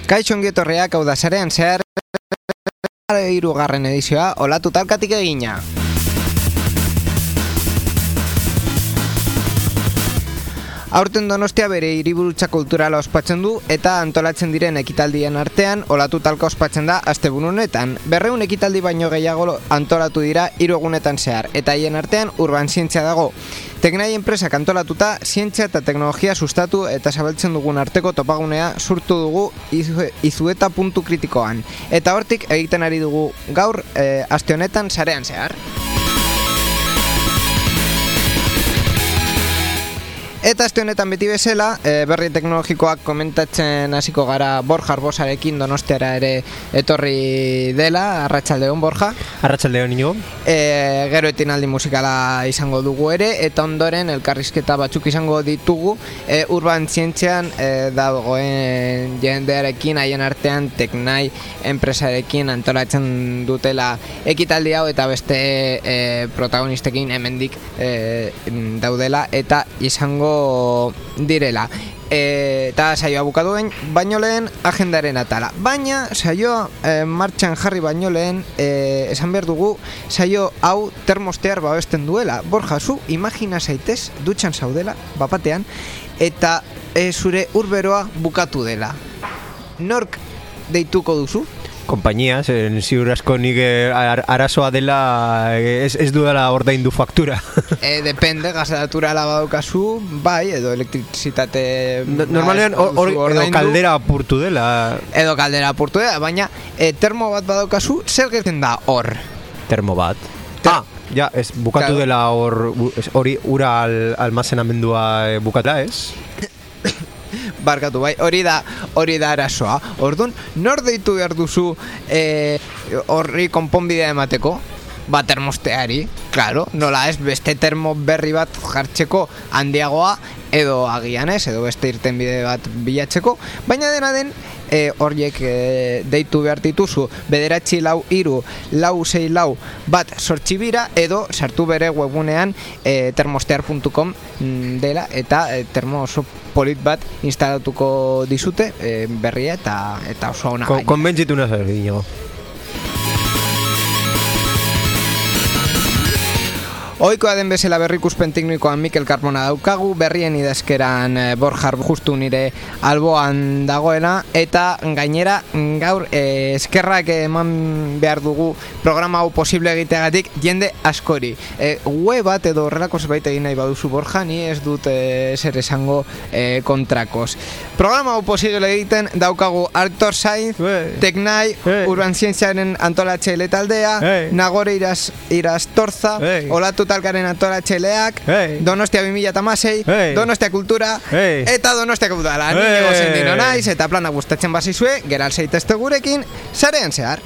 Kaixo ongi etorriak, hau da sarean zehar 3. edizioa, olatu talkatik egina. Aurten Donostia bere hiriburutza kulturala ospatzen du eta antolatzen diren ekitaldien artean olatu talka ospatzen da asteburu honetan. 200 ekitaldi baino gehiago antolatu dira 3 egunetan zehar eta haien artean urban zientzia dago. Teknai enpresak antolatuta zientzia eta teknologia sustatu eta zabaltzen dugun arteko topagunea sortu dugu Izueta puntu kritikoan. Eta hortik egiten ari dugu gaur aste honetan sarean zehar. Eta aste honetan beti bezala, berri teknologikoak komentatzen hasiko gara Borja Arbosarekin Donostiara ere etorri dela. Arratsaldeon Borja. Arratsaldeon Inigo. Gero etenaldi musikala izango dugu ere, eta ondoren elkarrizketa batzuk izango ditugu urban zientzian dagoen jendearekin, haien artean Teknai enpresarekin antolatzen dutela ekitaldi hau eta beste protagonistekin hemendik daudela eta izango direla. Eta saioa bukatu baino lehen agendaren atala. Baina saioa martxan jarri baino lehen esan behar dugu saio hau termostear babesten duela. Borja, zu imagina zaitez dutxan zaudela, bapatean, eta zure urberoa bukatu dela. Nork deituko duzu? Kompainia, ziur asko nik arazoa dela ez dudala ordaindu faktura. Depende, gasaturala badaukazu, bai, edo elektrizitate... Normalean edo kaldera apurtu dela. Edo kaldera apurtu dela, baina termo bat badaukazu, zer gertzen da hor? Termo bat. Ja, ez bukatu claro. Dela hori ura almazenamendua bukatela, ez? Barkatu, bai, hori da arazoa. Orduan, nor deitu behar duzu horri konponbidea emateko? Ba, termosteari, claro, nola ez, beste termo berri bat jartzeko handiagoa, edo agian ez, edo beste irtenbide bat bilatzeko, baina dena den, horiek deitu behar dituzu 943 bat 8 bira edo sartu bere webunean termostear.com dela eta termo oso polit bat instalatuko dizute berria eta oso ona gaina. Konbentzitu nazar, Inigo. Ohikoa den bezala berrikuspen teknikoan Mikel Carmona daukagu, berrien idazkeran Borja justu nire alboan dagoena, eta gainera gaur eskerrak eman behar dugu programa hau posible egiteagatik jende askori. Web bat edo horrelako zerbait egin nahi baduzu Borja, ni ez dut zer esango kontrakoz. Programa hau posible egiten daukagu Artur Sainz, Teknai, Urban Zientziaren antolatzaile taldea, Nagore Irastorza, Olatu talkaren antolatxaileak, Donostia 2016, Donostia Kultura, eta Donostia Kultura. Niño sendino naiz, eta plana gustatzen bazizue, geral zeitezte gurekin, sarean zehar.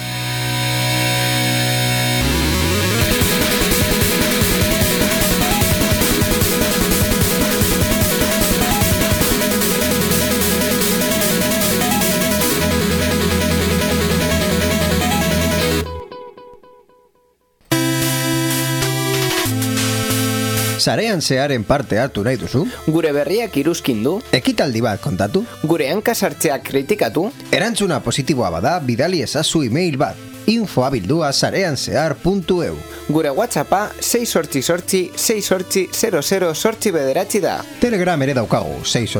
Sarean zearen parte hartu nahi duzu? Gure berriak iruzkindu? Ekitaldi bat kontatu? Gure hankasartzeak kritikatu? Erantzuna positiboa bada, bidali ezazu email bat. info@sareanzehar.eu. Gure WhatsAppa 688-688-00 da. Telegram ere daukagu,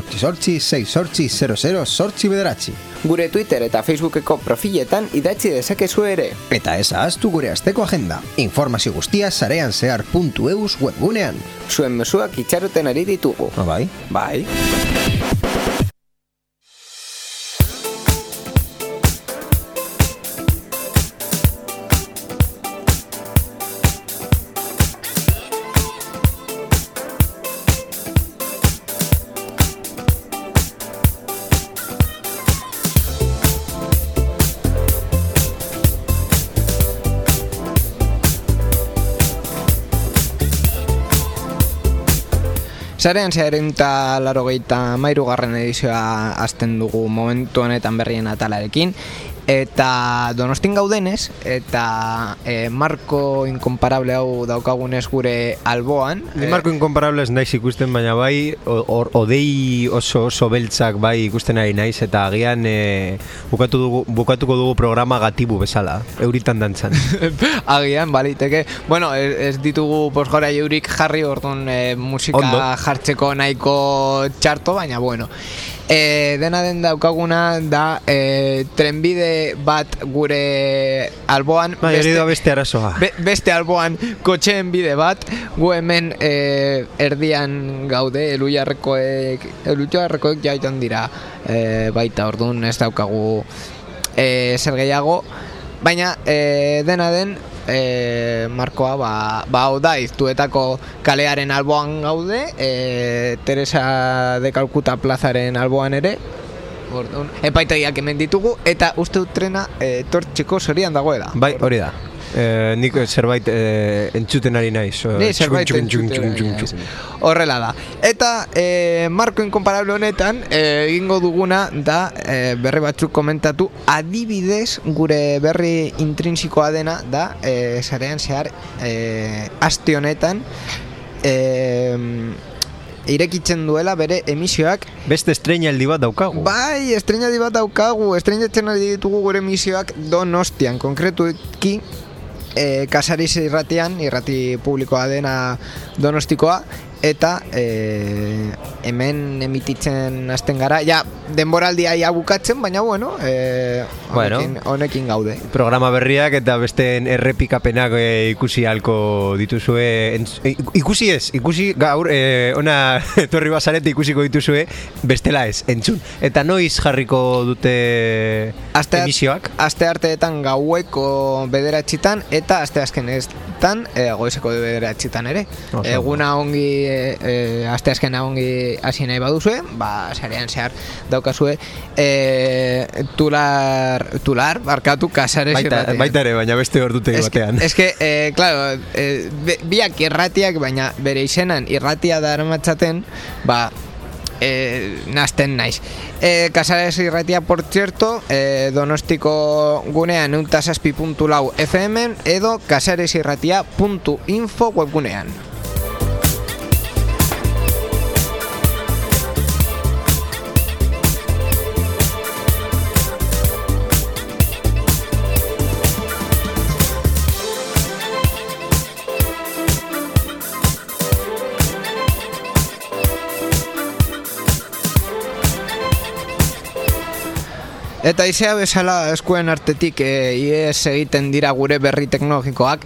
688-688-00 Gure Twitter eta Facebookeko profiletan idatzi dezakezu ere. Eta ez ahaztu gure asteko agenda. Informazio guztia sareanzehar.eu webgunean. Zuen mezuak itxaroten ari ditugu. Bai? Bai. Sarean zearen eta 83. edizioa hasten dugu momentu honetan berrien atalarekin. eta Donostin gaudenez, eta marko inkomparable hau daukagunez gure alboan. Ni marko inkomparable ez naiz ikusten, baina bai odei oso beltzak bai ikusten ari naiz, eta agian bukatuko dugu programa gatibu bezala, euritan dantzan. Agian, baliteke. Bueno, ez ditugu posgora eurik jarri, orduan musika jartzeko nahiko txarto, baina bueno. Dena den daukaguna da trenbide bat gure alboan, beste arazoa. Beste alboan kotxeen bide bat, gu hemen erdian gaude, elujarrekoek jaitan dira baita, orduan ez daukagu zer gehiago, baina dena den markoa hau da, Iztuetako kalearen alboan gaude, Teresa de Calcuta plazaren alboan ere, epaitegiak hemen ditugu, eta uste dut trena tortxeko zorian dagoela. Bai, hori da. Nik zerbait entzuten ari naiz. Ni zerbait entzuten ari naiz. Horrela da. Eta marko inkomparable honetan egingo duguna da berri batzuk komentatu. Adibidez, gure berri intrinsikoa dena da sarean zehar aste honetan irekitzen duela bere emisioak. Beste estreinaldi bat daukagu. Bai, estreinaldi bat daukagu. Estreinatzen ari ditugu gure emisioak Donostian, konkretuki Kasariz irratian, irrati publikoa dena Donostikoa, eta hemen emititzen hasten gara, ja, denboraldia ia bukatzen, baina bueno, honekin gaude. Programa berriak eta besteen errepikapenak ikusi halko dituzue, ikusi gaur, ona etorri bazarete ikusiko dituzue, bestela ez, entzun. Eta noiz jarriko dute emisioak? Aste arteetan gaueko 9:00 eta aste azkenetan goizeko 9:00 ere. Eguna ongi aste azkena ongi hasi nahi baduzue, sarean zehar daukazue tular barkatu Casares irratia. Baita ere, baina beste ordutegi batean. Claro, biak irratiak, baina bere izenan irratia daramatzaten, nazten naiz. Casares irratia, por cierto, Donostiko gunean 107.4 FM edo casaresirratia.info webgunean. Eta izea bezala eskuen artetik ies egiten dira gure berri teknologikoak,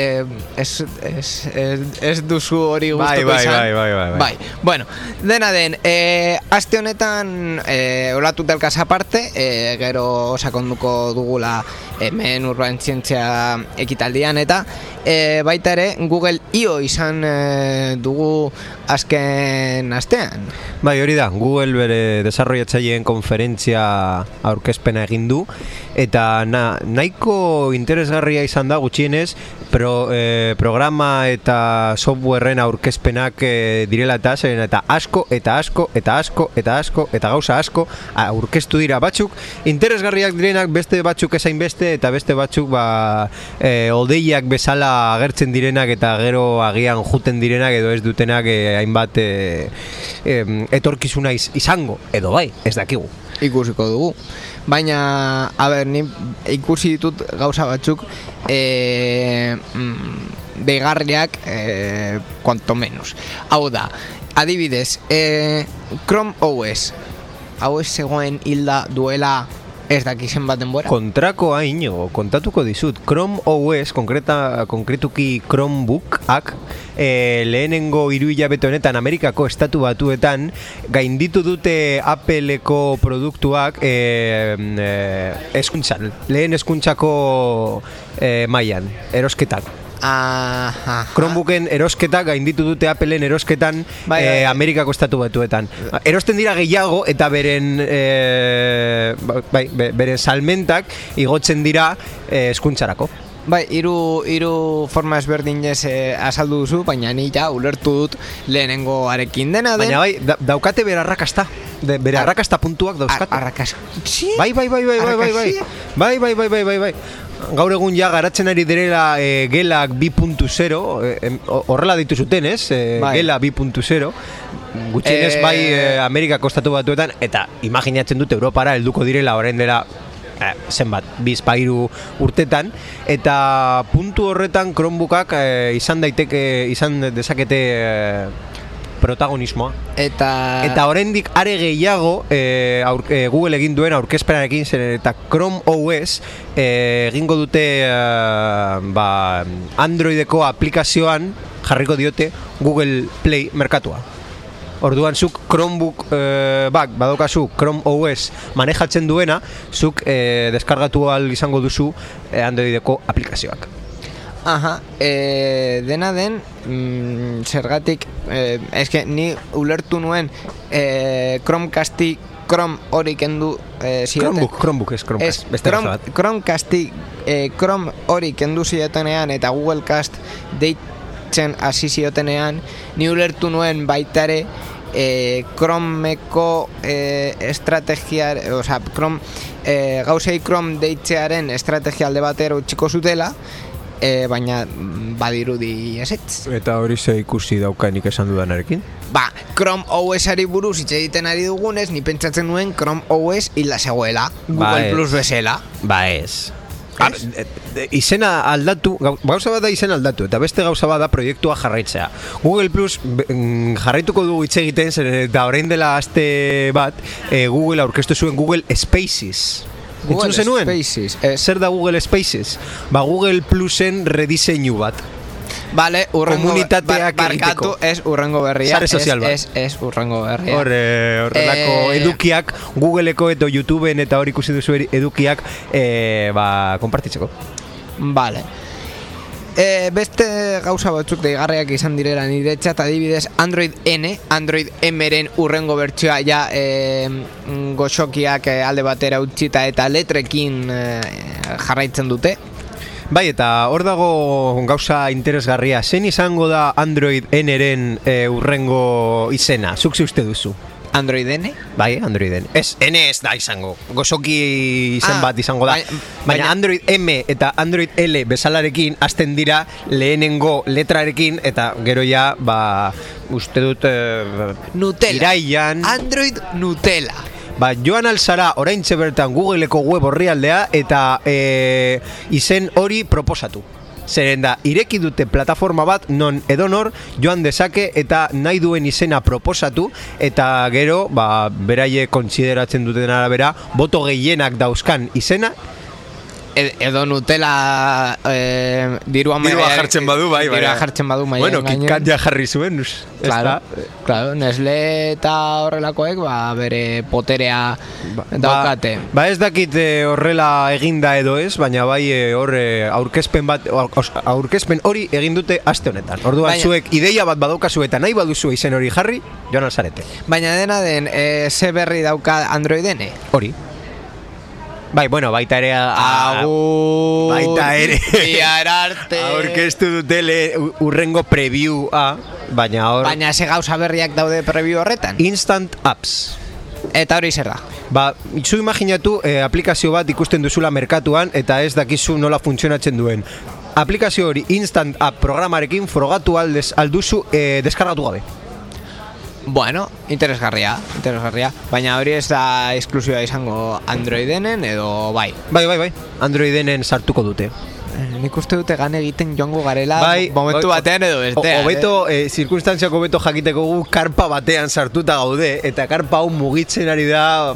ez duzu hori gustuko izan. Bai. Bueno, dena den, aste honetan olatu telkaz aparte, gero sakonduko dugula hemen Urban Zientzia ekitaldian, eta baita ere Google I.O. izan dugu azken astean. Bai, hori da, Google bere desarrollatzaileen konferentzia aurkezpena egin du, eta nahiko interesgarria izan da gutxienez, programa eta softwareen aurkezpenak direla eta asko eta gauza asko aurkeztu dira, batzuk interesgarriak direnak, beste batzuk ezain beste, eta beste batzuk odeiak bezala agertzen direnak eta gero agian juten direnak edo ez dutenak hainbat etorkizuna izango, edo bai, ez dakigu. Ikusiko dugu. Baina, ni ikusi ditut gauza batzuk deigarriak, cuanto menos. Hau da, adibidez, Chrome OS. Hau ez zegoen hilda duela ez dakizen bat denbora. Kontrakoa inigo, kontatuko dizut. Chrome OS, konkretuki Chromebookak, lehenengo 3 hilabete honetan Amerikako estatu batuetan gainditu dute Appleko produktuak eskuntzan, lehen eskuntzako mailan, erosketak. Chromebooken erosketak gainditu dute Appleen erosketan Amerikako estatu batuetan. Erosten dira gehiago eta beren salmentak igotzen dira eskuntzarako. Bai, hiru forma ezberdinez azaldu duzu, baina ni ja ulertu dut lehenengoarekin dena den. Baina bai, daukate berarrakasta. bere arrakasta puntuak dauzkate. Arrakasta. Bai. Gaur egun ja garatzen ari direla gelak 2.0, horrela ditu zuten, ez? Gela 2.0, gutxienez bai Amerikako estatu batuetan, eta imaginatzen dut Europara helduko direla orain dela zenbat, 2-3 urtetan, eta puntu horretan Chromebookak izan dezakete protagonismoa. Eta oraindik are gehiago Google egin duen aurkezpenarekin zen, eta Chrome OS egingo dute Androideko aplikazioan jarriko diote Google Play merkatua. Orduan zuk Chromebook badaukazu Chrome OS manejatzen duena, zuk deskargatu ahal izango duzu Androideko aplikazioak. Aha, dena den, zergatik, eske ni ulertu nuen Chromecasti Chrome hori kendu zioten. Chromebook ez Chromecast, beste gauza bat. Chromecasti Chrome hori kendu ziotenean eta Google Cast deitzen hasi ziotenean, ni ulertu nuen baitare Chromeko estrategia, osea, gauzei Chrome deitzearen estrategia alde batera utziko zutela, baina badirudi ezetz. Eta hori ze ikusi daukanik esan dudanarekin? Chrome OS-ari buruz hitz egiten ari dugunez, ni pentsatzen nuen Chrome OS hila zegoela, Google Plus bezala. Ez. Izena aldatu, gauza bat da izena aldatu, eta beste gauza bat da proiektua jarraitzea. Google Plus jarraituko dugu hitz egiten, eta orain dela aste bat Google aurkeztu zuen Google Spaces. Google Spaces. Zer da Google Spaces? Google Plusen rediseinu bat. Vale, komunitateak barkatu, ez urrengo berria. Sare sozial bat. Ez urrengo berria. Horrelako edukiak, Googleeko eta YouTubeen eta hor ikusi duzu edukiak konpartitzeko. Vale. Beste gauza batzuk deigarriak izan direla niretzat, adibidez Android M-ren urrengo bertsioa ja goxokiak alde batera utzita eta letrekin jarraitzen dute. Bai, eta hor dago gauza interesgarria. Zein izango da Android N-ren urrengo izena? Zuk ze uste duzu? Android N? Bai, Android N. N ez da izango. Gozoki izen bat izango da. Baina Android M eta Android L bezalarekin hasten dira lehenengo letrarekin, eta gero ja, uste dut Nutella. Iraian Android Nutella. Joan alzara oraintxe bertan Googleeko web orrialdea eta izen hori proposatu. Zeren da, ireki dute plataforma bat non edonor joan dezake eta nahi duen izena proposatu, eta gero, beraie kontsideratzen duten arabera, boto gehienak dauzkan izena, edo Nutella dirua jartzen badu, bai. Dirua jartzen badu, bai. Bueno, KitKat ja jarri zuen, Claro, Nestle eta horrelakoek bere poterea daukate. Ez dakit horrela eginda edo ez, baina bai hor aurkezpen hori egin dute aste honetan. Orduan zuek ideia bat badaukazu eta nahi baduzu izen hori jarri, joan alzarete. Baina dena den, ze berri dauka Android N? Hori. Bai, bueno, baita ere Biar arte aurkeztu dutele urrengo preview-a, baina ze gauza berriak daude preview horretan? Instant Apps. Eta hori zer da? Zu imaginatu aplikazio bat ikusten duzula merkatuan eta ez dakizu nola funtzionatzen duen. Aplikazio hori Instant App programarekin frogatu alduzu deskargatu gabe. Bueno, interesgarria. Baina hori ez da esklusiba izango Androidenen edo bai? Bai. Androidenen sartuko dute. Nik uste dute gan egiten joango garela momentu batean edo bestean. Hobeto, zirkunstantziak hobeto jakiteko gu karpa batean sartuta gaude, eta karpa hau mugitzen ari da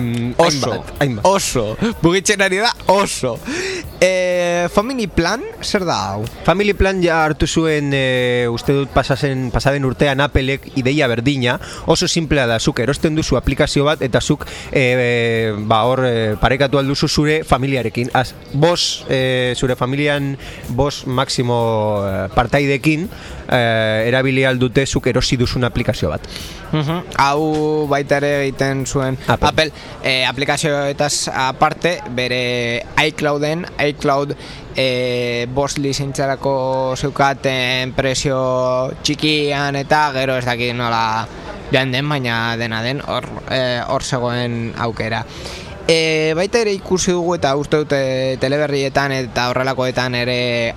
oso. Mugitzen ari da oso. Family Plan, zer da hau? Family Plan ja hartu zuen, uste dut pasaden urtean Applek ideia berdina, oso simplea da, zuk erosten duzu aplikazio bat, eta zuk hor parekatu alduzu zure familiarekin. Zure familian máximo partaidekin erabili aldute zuk erosi duzun aplikazio bat. Hau baita ere egiten zuen Apple aplikazioetaz aparte bere iCloud bost lizentzarako zeukaten presio txikian eta gero ez dakit nola joan den, baina dena den hor zegoen aukera. Baita ere ikusi dugu eta uste dute teleberrietan eta horrelakoetan ere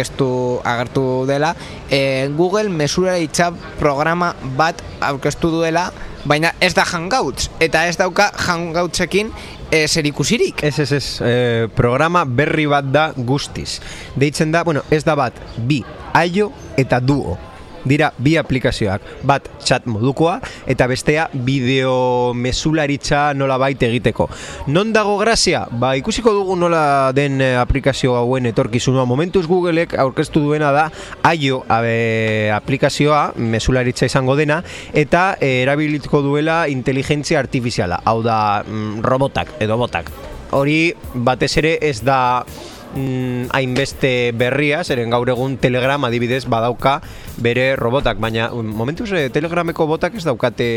agertu dela, Google mesuraritza programa bat aurkeztu duela, baina ez da Hangouts, eta ez dauka Hangoutsekin zer ikusirik. Ez, programa berri bat da guztiz. Deitzen da, ez da bat, bi, Aio eta Duo. Dira bi aplikazioak, bat chat modukoa eta bestea bideo mesularitza nolabait egiteko. Non dago grazia? Ikusiko dugu nola den aplikazio hauen etorkizunua. Momentuz Googleek aurkeztu duena da Aio aplikazioa, mesularitza izango dena, eta erabilituko duela inteligentzia artifiziala, hau da robotak edo botak. Hori batez ere ez da hainbeste berria, zeren gaur egun Telegram adibidez badauka bere robotak, baina momentuz Telegrameko botak ez daukate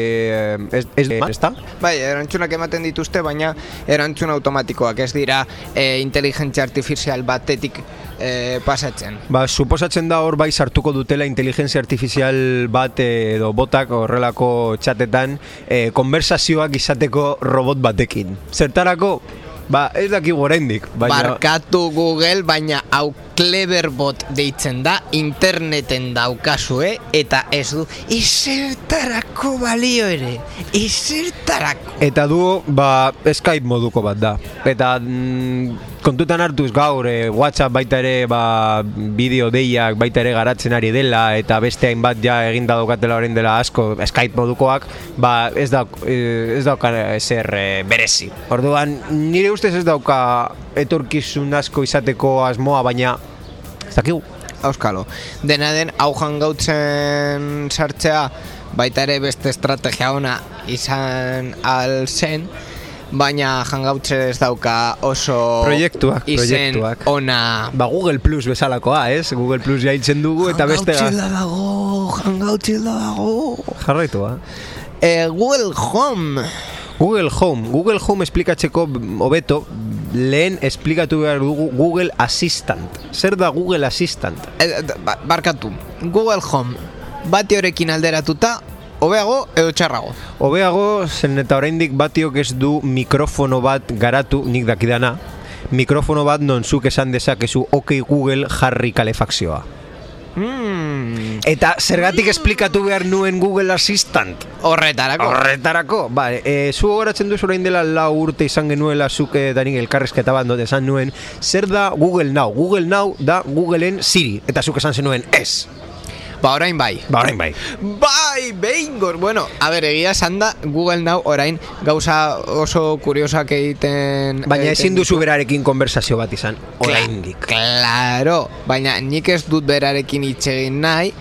ezta? Bai, erantzunak ematen dituzte, baina erantzun automatikoak, ez dira inteligentzia artifizial batetik pasatzen. Suposatzen da hor bai sartuko dutela inteligentzia artifizial bat edo botak horrelako txatetan konversazioak izateko robot batekin. Zertarako? Ez dakigu oraindik. Barkatu Google, baina hau Cleverbot deitzen da, interneten daukazue, eta ez du ezertarako balio ere, ezertarako. Eta Duo, Skype moduko bat da. Eta kontutan hartuz gaur, WhatsApp baita ere, bideo deiak baita ere garatzen ari dela, eta beste hainbat ja eginda daukatela orain dela asko, Skype modukoak, ez dauka ezer berezi. Orduan, nire ustez ez dauka etorkizun asko izateko asmoa, baina ez dakigu. Auskalo, dena den hau Hangoutzen sartzea baita ere beste estrategia ona izan zen, baina Hangouts ez dauka oso proiektuak ona. Google Plus bezalakoa, ez? Google Plus jaitzen dugu eta beste Hangouts dago. Jarraitua. Google Home esplikatzeko hobeto, lehen esplikatu behar dugu Google Assistant. Zer da Google Assistant? Barkatu, Google Home bati horrekin alderatuta, hobeago edo txarrago? Hobeago, zen eta oraindik batiok ez du mikrofono bat garatu, nik dakidana, mikrofono bat non zuk esan dezakezu OK Google jarri kalefakzioa. Eta zergatik esplikatu behar nuen Google Assistant? Horretarako. Zu gogoratzen duzu orain dela 4 urte izan genuela zuk eta nik elkarrizketa bat esan nuen, zer da Google Now? Google Now da Googleen Siri, eta zuk esan zenuen ez. Orain bai. Behingor. Bueno, egia esan da Google Now orain gauza oso kuriosak egiten. Baina ezin duzu berarekin konversazio bat izan, oraindik. Claro, baina nik ez dut berarekin hitz egin nahi.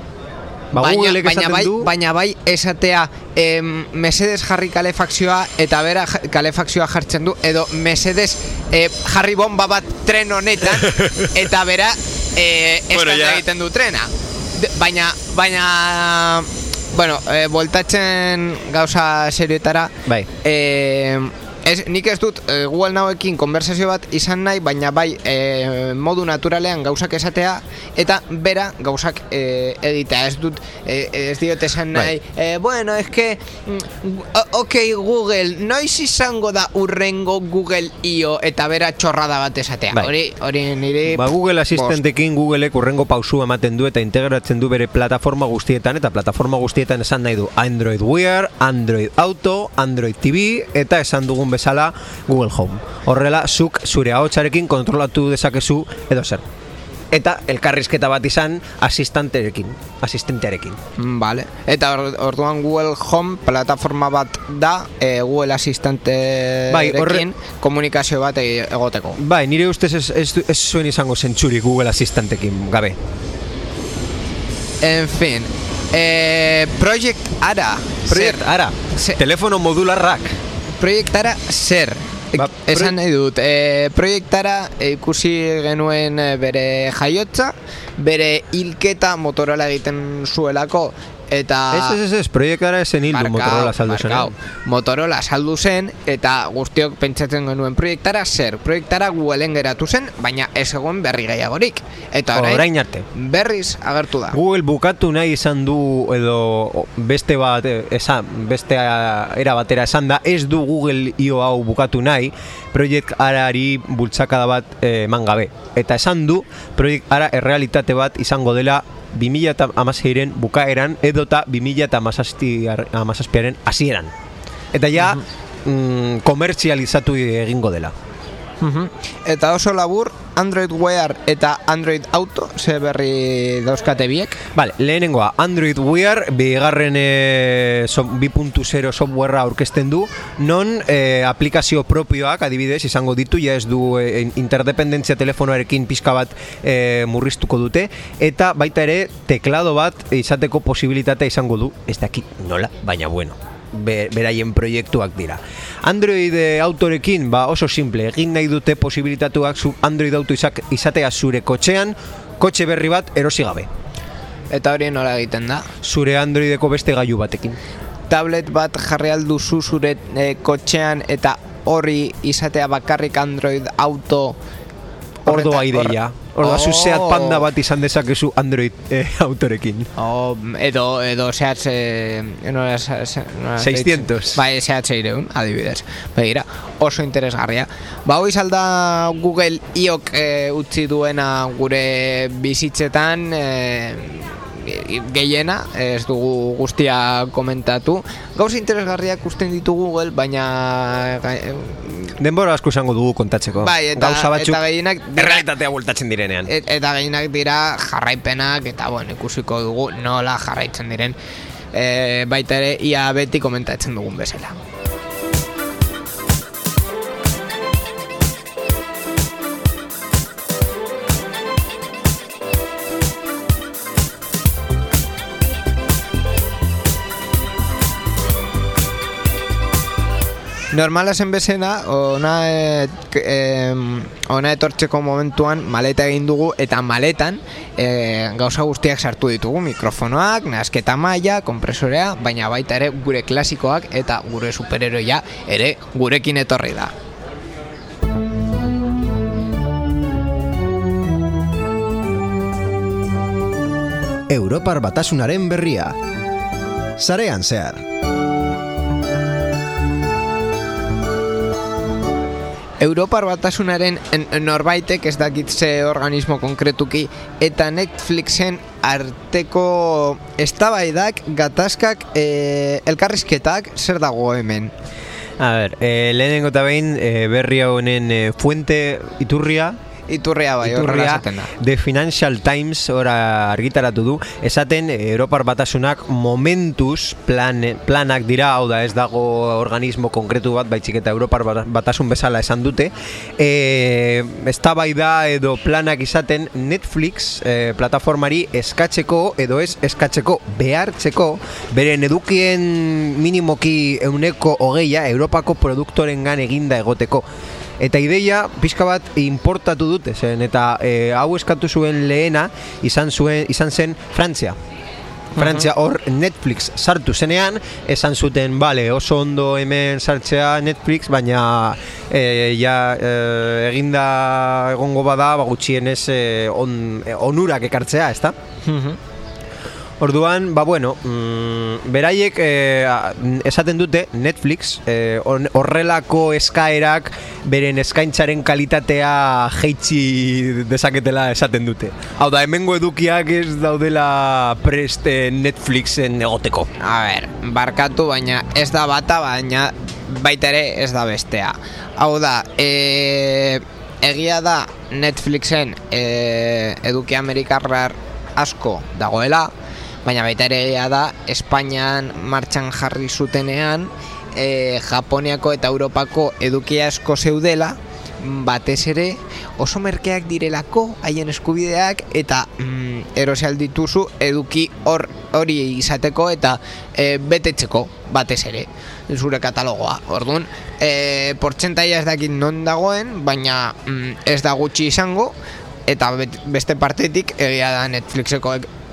Baina bai esatea mesedes jarri kalefakzioa eta bera kalefakzioa jartzen du, edo mesedes jarri bomba bat tren honetan eta bera egiten du trena. Baina voltatzen gauza serioetara, nik ez dut Google Nowekin konversazio bat izan nahi, baina bai modu naturalean gauzak esatea eta bera gauzak egitea. Ez diot esan nahi, es que OK Google, noiz izango da urrengo Google IO eta bera txorrada bat esatea. Hori nire Google Assistentekin Googleek urrengo pausu ematen du eta integratzen du bere plataforma guztietan, eta plataforma guztietan esan nahi du Android Wear, Android Auto, Android TV, eta esan dugun bezala Google Home. Horrela, zuk zure ahotsarekin kontrolatu dezakezu edo zer. Eta elkarrizketa bat izan asistentearekin. Vale. Eta orduan Google Home plataforma bat da Google Assistentearekin komunikazio bat egoteko. Nire ustez ez zuen izango zentsuri Google Assistentekin gabe. En fin, Project Ara. Telefono modularrak. Proiektara zer? Esan nahi dut, proiektara ikusi genuen bere jaiotza, bere hilketa Motorola egiten zuelako Eta Ez, proiektara esen hildu Motorola saldu zen. Motorola saldu zen, eta guztiok pentsatzen genuen proiektara Proiektara Googleen geratu zen, baina ez egon berri gehiagorik. Eta orain arte berriz agertu da. Google bukatu nahi izan du, edo beste era batera esan da, ez du Google io hau bukatu nahi, Project Arari bultzakada bat eman gabe. Eta esan du, Project Ara errealitate bat izango dela 2016ren bukaeran edota 2017aren hasieran. Eta ja komertzializatu egingo dela. Eta oso labur, Android Wear eta Android Auto ze berri dauzkate biek. Vale, lehenengoa, Android Wear bigarren 2.0 softwarea aurkezten du, non aplikazio propioak adibidez izango ditu, ja ez du interdependentzia telefonoarekin pixka bat murriztuko dute, eta baita ere teklado bat izateko posibilitatea izango du, ez dakit nola, baina bueno, beraien proiektuak dira. Android Autorekin oso simple, egin nahi dute posibilitatuak Android Auto izatea zure kotxean, kotxe berri bat erosi gabe. Eta hori nola egiten da? Zure Androideko beste gailu batekin. Tablet bat jarri alduzu zure kotxean eta hori izatea bakarrik Android Auto. Ordoa ideia. Ordoa Seat Panda bat izan dezakezu Android Autorekin. Edo Seat 600. Bai, Seat 600, adibidez. Begira, oso interesgarria. Hoi salda Google iok utzi duena gure bizitzetan gehiena, ez dugu guztia komentatu. Gauz interesgarriak usten ditu Google, baina denbora asko izango dugu kontatzeko. Bai, eta gehienak errealitatea bultatzen direnean. Eta gehienak dira jarraipenak, eta ikusiko dugu nola jarraitzen diren. Baita ere, ia beti komentatzen dugun bezala. Normala zen bezena, ona etortzeko momentuan maleta egin dugu, eta maletan gauza guztiak sartu ditugu, mikrofonoak, nahasketa maila, kompresorea, baina baita ere gure klasikoak eta gure superheroia ere gurekin etorri da. Europar Batasunaren berria. Sarean zehar. Europar Batasunaren norbaitek ez dakit ze organismo konkretuki eta Netflixen arteko eztabaidak, gatazkak, elkarrizketak zer dago hemen? A ber, lehenengo eta behin berri honen fuente Iturria, The Financial Times ora argitaratu du, esaten Europar Batasunak momentuz planak dira, hau da ez dago organismo konkretu bat, baitzik eta Europar Batasun bezala esan dute, eztabaida edo planak izaten Netflix plataformari eskatzeko edo ez eskatzeko behartzeko beren edukien minimoki 120 Europako produktorengan eginda egoteko. Eta ideia pixka bat importatu dute zen, eta hau eskatu zuen lehena izan zen Frantzia. Frantzia hor Netflix sartu zenean, esan zuten, oso ondo hemen sartzea Netflix, baina eginda egongo bada, gutxienez onurak ekartzea, ezta? Orduan, beraiek esaten dute Netflix horrelako eskaerak beren eskaintzaren kalitatea jeitsi dezaketela esaten dute. Hau da, hemengo edukiak ez daudela prest Netflixen egoteko. A ber, barkatu, baina ez da bata, baina baita ere ez da bestea. Hau da, egia da Netflixen eduki amerikarrar asko dagoela, baina baita ere da Espainian martxan jarri zutenean Japoniako eta Europako edukia asko zeudela, batez ere oso merkeak direlako haien eskubideak, eta erosi aldituzu eduki hori izateko eta betetzeko batez ere zure katalogoa. Orduan, portzentaia ez dakit non dagoen, baina ez da gutxi izango, eta beste partetik egia da Netflixeko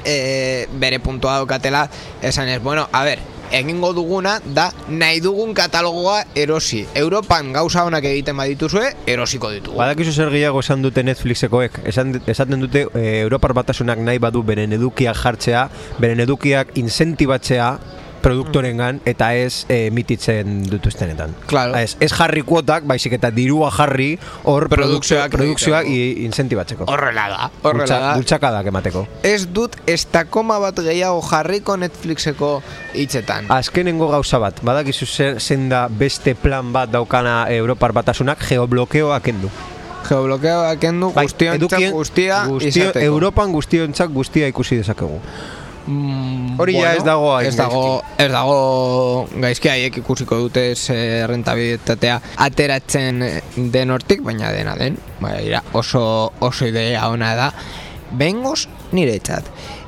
bere puntua daukatela, esan ez, bueno, a ber, egingo duguna da nahi dugun katalogoa erosi. Europan gauza honak egiten badituzue, erosiko ditugu. Badakizu zer gehiago esan dute Netflixekoek. Esaten dute Europar Batasunak nahi badu beren edukiak jartzea, beren edukiak incentibatzea produktorengan eta ez emititzen dituztenetan. Claro. Ez jarri kuotak, baizik eta dirua jarri hor produkzioak incentibatzeko. Horrela da. Bultzakadak emateko. Ez dut ez da koma bat gehiago jarriko Netflixeko hitzetan. Azkenengo gauza bat, badakizu zen da beste plan bat daukana Europar Batasunak, geoblokeoa kendu. Geoblokeoa kendu guztiontzak guztia izateko. Europan guztiontzak guztia ikusi dezakegu. Hori ja ez dago ez dago gaizki haiek ikusiko dute rentabilitatea ateratzen den hortik, baina dena den oso idea ona da bengoz niretzat.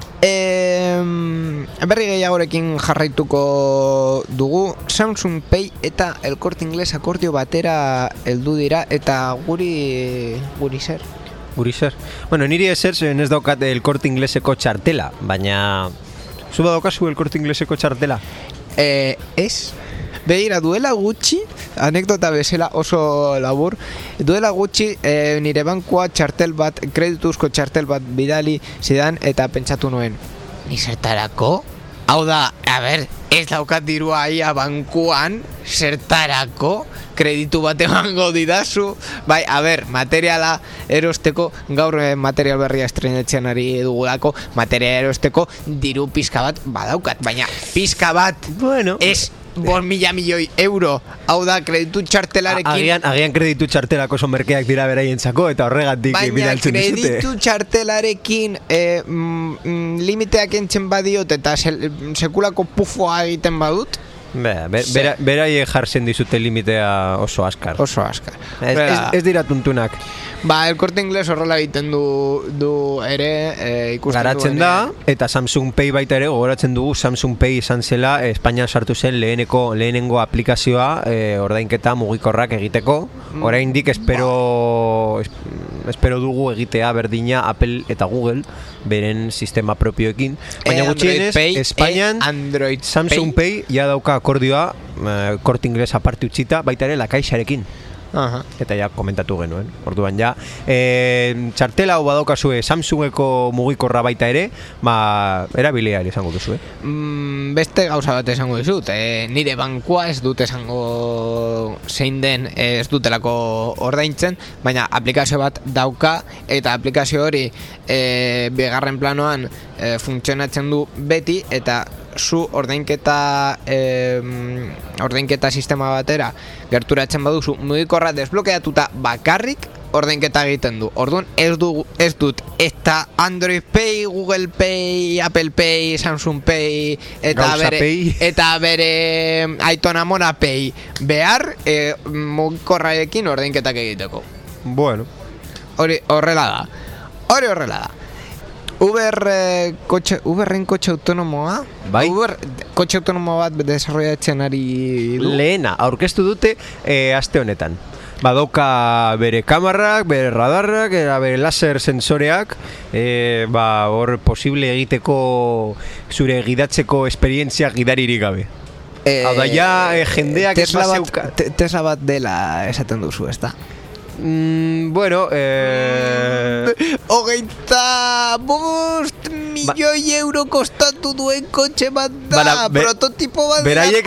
Berri gehiagorekin jarraituko dugu. Samsung Pay eta El Corte Inglés akordio batera heldu dira eta guri zer? Bueno, niri ezer ez daukat El Corte Ingleseko txartela, baina zu badaukazu El Corte Ingleseko txartela? Ez. Begira, duela gutxi, anekdota bezala oso labur, duela gutxi nire bankua txartel bat, kredituzko txartel bat bidali zidan eta pentsatu nuen. Ni zertarako? Hau da, a ber, ez daukat dirua aia bankuan, zertarako kreditu bat emango didazu. Bai, a ber, materiala erosteko, gaur material berria estrenetxean ari dugulako, materiala erosteko diru pizka bat badaukat, baina pizka bat bueno, ez 5.000 milioi euro. Hau da, kreditu txartelarekin Agian kreditu txartelako oso merkeak dira beraientzako eta horregatik bidaltzen dizute. Baina kreditu txartelarekin limiteak entzen badiot eta sekulako pufoa egiten badut, Beraie jartzen dizute limitea oso askar. Ez dira tuntunak. Ba, El Corte Inglés horrela egiten du ere ikusten garatzen da, eta Samsung Pay baita ere gogoratzen dugu. Samsung Pay izan zela Espainian sartu zen lehenengo aplikazioa ordainketa mugikorrak egiteko. Oraindik espero dugu egitea berdina Apple eta Google beren sistema propioekin. Baina gutxienez Espainian Samsung Pay ja dauka akordioa Corte Inglés aparte utzita baita ere La Caixarekin. Eta ja komentatu genuen. Orduan ja txartela hau badaukazue Samsungeko mugikorra baita ere, erabilia ere izango duzu. Beste gauza bat esango dizut, nire bankua ez dut esango zein den, ez dutelako ordaintzen, baina aplikazio bat dauka eta aplikazio hori bigarren planoan funtzionatzen du beti eta zu ordainketa sistema batera gerturatzen baduzu mugikorra desblokeatuta bakarrik ordainketa egiten du. Orduan ez dut eta Android Pay, Google Pay, Apple Pay, Samsung Pay eta bere Aitona Mona Pay behar mugikorrarekin ordainketak egiteko. Bueno, horrela da. Uberren kotxe autonomoa? Bai. Uber kotxe autonomo bat desarrollatzen ari du? Lehena, aurkeztu dute aste honetan. Badauka bere kamarrak, bere radarrak, bere laser sensoreak, hor posible egiteko zure gidatzeko esperientzia gidaririk gabe. Hau da, ja jendeak Tesla bat dela esaten duzu, ez da? Bueno, 25 milioi euro kostatu duen kotxe bat da, prototipo bat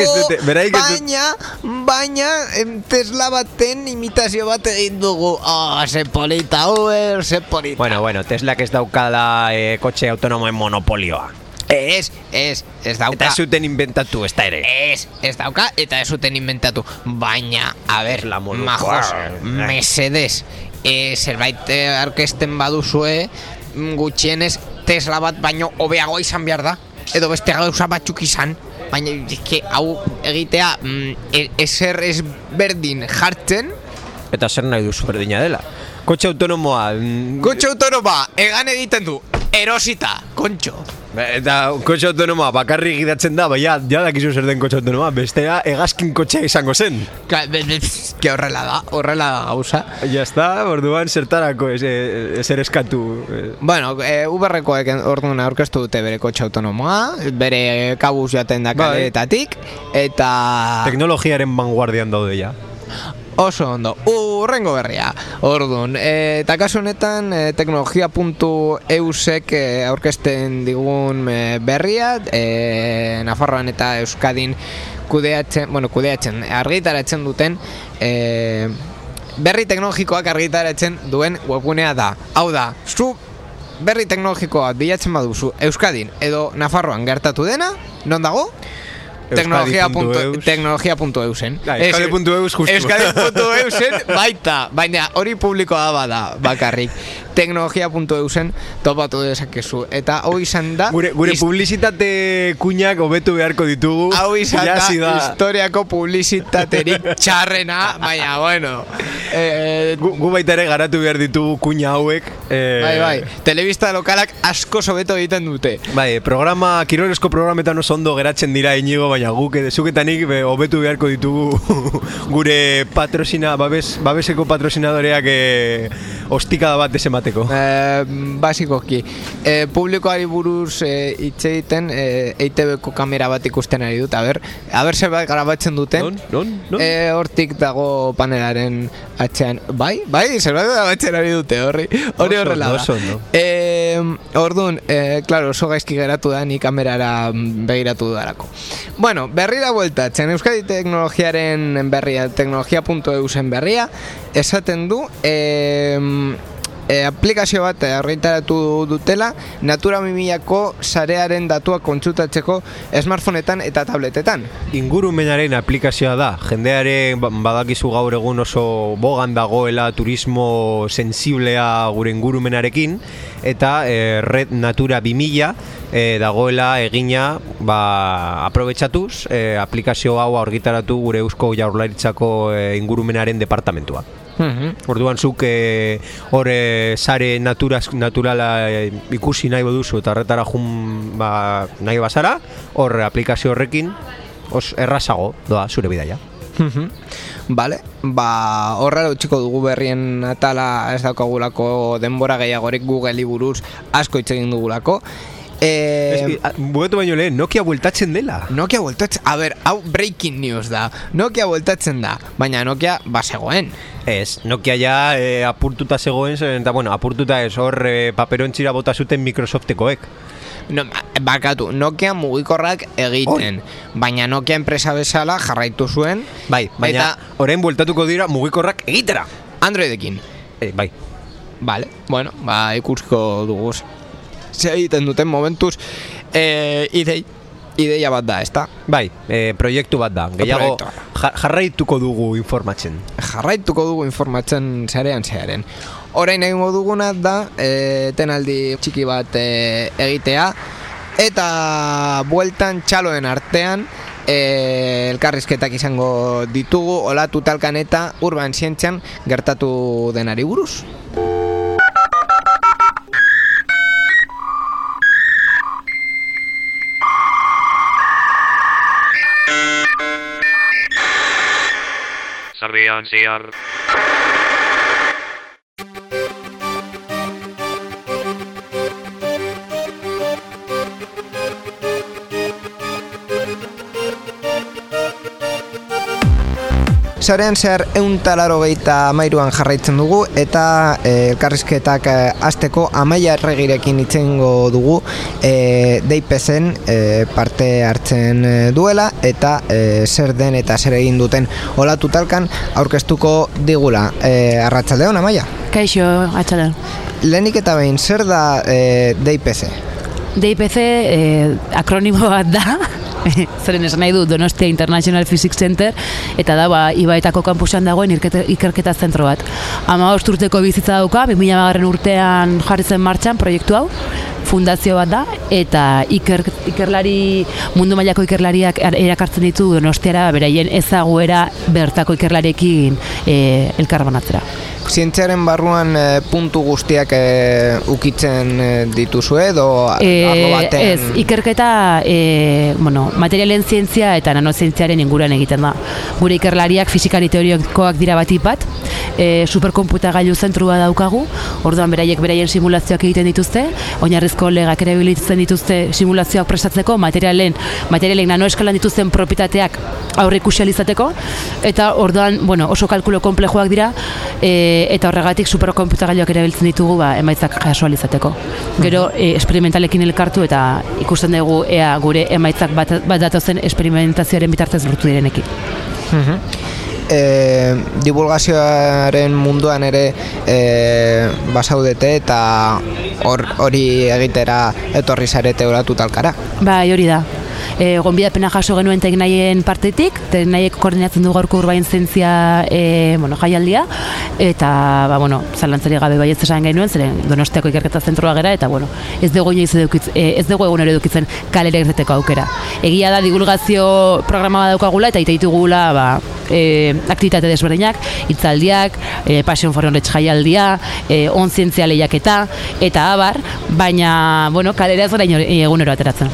baina Tesla baten imitazio bat egin dugu. Ze polita Uber, ze polita. Bueno, Teslak ez daukala kotxe autonomoen monopolioa. Ez dauka. Eta ez zuten inventatu, ez da ere. Ez dauka, eta ez zuten inventatu. Baina, a ber, majos, mesedez, zerbait aurkezten baduzue, gutxienez Tesla bat baino hobeago izan behar da, edo beste gauza batzuk izan. Baina, hau egitea ezer ez berdin jartzen. Eta zer nahi duzu berdina dela. Kotxe autonomoa egan egiten du erosita, kontxo. Eta kotxe autonomoa bakarrik gidatzen da, baina ja dakizu zer den kotxe autonomoa, bestea hegazkin kotxea izango zen. Que horrela da gauza. Ja está, orduan zertarako ezer eskatu. Bueno, Uberrekoek orduan aurkeztu dute bere kotxe autonomoa, bere kabuz jaten da kaleetatik, eta... Teknologiaren vanguardian daude ja. Oso ondo, urrengo berria. Orduan, eta kasu honetan teknologia.eusek aurkezten digun berria, Nafarroan eta Euskadin kudeatzen, argitaratzen duten berri teknologikoak argitaratzen duen webgunea da. Hau da, zu berri teknologikoa bilatzen baduzu Euskadin edo Nafarroan gertatu dena, non dago? Teknologia.eusen. Euskadi.eus justu. Euskadi.eusen baita, baina hori publikoa bada bakarrik. Teknologia.eusen topatu dezakezu. Eta hau izan da... Gure publizitate kuñak hobetu beharko ditugu. Hau izan da historiako publizitaterik txarrena, baina bueno... Gu baita ere garatu behar ditugu kuña hauek. Bai, telebista lokalak asko sobeto egiten dute. Bai, kirolesko programetan oso ondo geratzen dira Inigo, baina guk zuketanik hobetu beharko ditugu gure babeseko patrosinadoreak ostikada bat esemateko. Basikoki, publikoari buruz hitz egiten EITB-ko kamera bat ikusten ari dut, aber zerbait grabatzen duten. Non? Hortik dago panelaren atzean, bai, zerbait grabatzen ari dute, hori horrela da. Orduan, claro, oso gaizki geratu da ni kamerara begiratu dudarako. Bueno, berrira bueltatzen, Euskadi teknologiaren berria, teknologia.eusen berria, esaten du, aplikazio bat argitaratu dutela Natura 2000ko sarearen datuak kontsultatzeko smartphoneetan eta tabletetan. Ingurumenaren aplikazioa da. Jendearen badakizu gaur egun oso bogan dagoela turismo sensiblea gure ingurumenarekin, eta Red Natura 2000 dagoela egina aprobetxatuz aplikazio hau argitaratu gure Eusko Jaurlaritzako ingurumenaren departamentua. Orduan zuk sare naturala ikusi nahi baduzu eta horretara nahi bazara, hor aplikazio horrekin errazago doa zure bidaia. Vale, horrela utxiko dugu berrien atala, ez daukagulako denbora gehiagorik Google buruz asko hitz egin dugulako. Buetu baino lehen, Nokia bueltatzen dela. Nokia bueltatzen, hau breaking news da. Nokia bueltatzen da, baina Nokia bazegoen. Ez, Nokia ja apurtuta zegoen, eta bueno, apurtuta ez, hor paperontxira bota zuten Microsoftekoek. No, bakatu, Nokia mugikorrak egiten, baina Nokia enpresa bezala jarraitu zuen. Bai, baina orain bueltatuko dira mugikorrak egitera. Androidekin. Bai. Vale, bueno, ikusko dugu ze egiten duten momentuz ideia bat da, ezta? Bai, proiektu bat da. Gehiago jarraituko dugu informatzen. Zearen. Orain egingo duguna da tenaldi txiki bat egitea, eta bueltan txaloen artean elkarrizketak izango ditugu olatu talkan eta urban zientzian gertatu denari buruz. Sarrian zehar. Sarean zehar 183an jarraitzen dugu, eta elkarrizketak hasteko Amaia Erregirekin itzengo dugu DPCen parte hartzen duela, eta zer den eta zer egin duten olatu talkan aurkeztuko digula. Arratsaldeon, Amaia. Kaixo, atxaldeon. Lehenik eta behin, zer da DPC? DPC akronimo bat da. Zeren esan nahi du Donostia International Physics Center, eta da Ibaetako kampusan dagoen ikerketa zentro bat. 15 urteko bizitza dauka, 2000 urtean jarri zen martxan proiektu hau, fundazio bat da, eta mundu mailako ikerlariak erakartzen ditu Donostiara beraien ezaguera bertako ikerlariekin elkarbanatzera. zientziaren barruan puntu guztiak ukitzen dituzue edo arlo batean? Ez, ikerketa materialen zientzia eta nanozientziaren inguruan egiten da. Gure ikerlariak fisikari teorikoak dira batik bat, superkonputagailu zentrua daukagu, orduan beraiek beraien simulazioak egiten dituzte, oinarrizko legak ere bilitzen dituzte simulazioak prestatzeko, materialen nanoeskalan dituzten propietateak aurreikusi ahal izateko, eta orduan, oso kalkulo konplejoak dira, eta horregatik superkonputagailuak erabiltzen ditugu emaitzak jaso ahal izateko. Gero esperimentalekin elkartu eta ikusten dugu ea gure emaitzak bat datozen esperimentazioaren bitartez lortu direnekin. Divulgazioaren munduan ere basaudete eta hori egitera etorri zarete oratu talkara. Bai, hori da. Gonbidapena jaso genuen teknaien partetik, teknaiek koordinatzen du gaurko urbain zientzia jaialdia, eta zalantzari gabe baietz esan genuen, zeren Donostiako ikerketa zentroa gera, eta ez dugu egunero edukitzen kalera irteteko aukera. Egia da divulgazio programa daukagula eta ditugula aktivitate desberdinak, hitzaldiak, Passion for Knowledge jaialdia, on zientzia lehiaketa, eta abar, baina kalera ez gara egunero ateratzen.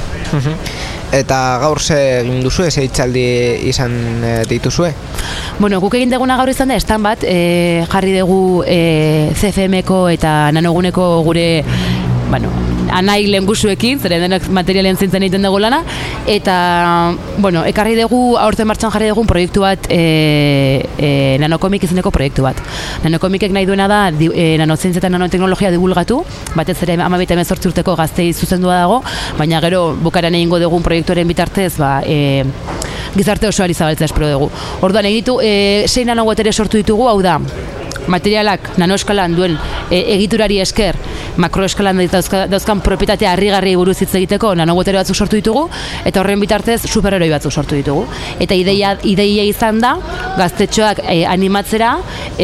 Eta gaur ze egin duzu, ze hitzaldi izan dituzue? Guk egin deguna gaur izan da, estan bat, jarri dugu CFM-ko eta nanoguneko gure anai lehengusuekin, zeren denak materialen zintzen egiten dugu lana, eta, ekarri dugu, aurten martxan jarri dugun proiektu bat, nanokomik izeneko proiektu bat. Nanokomikek nahi duena da, nanozientzia eta nanoteknologia divulgatu, batez ere 18 urteko gaztei zuzendua dago, baina gero bukaran egingo dugun proiektuaren bitartez, gizarte osoari zabaltzea espero dugu. Orduan, egitu, 6 nanobotere sortu ditugu, hau da, materialak nanoeskalan duen egiturari esker makroeskalan dauzkan propietatea harrigarri buruz hitz egiteko nanobotere batzuk sortu ditugu eta horren bitartez superheroi batzuk sortu ditugu. Eta ideia izan da gaztetxoak animatzera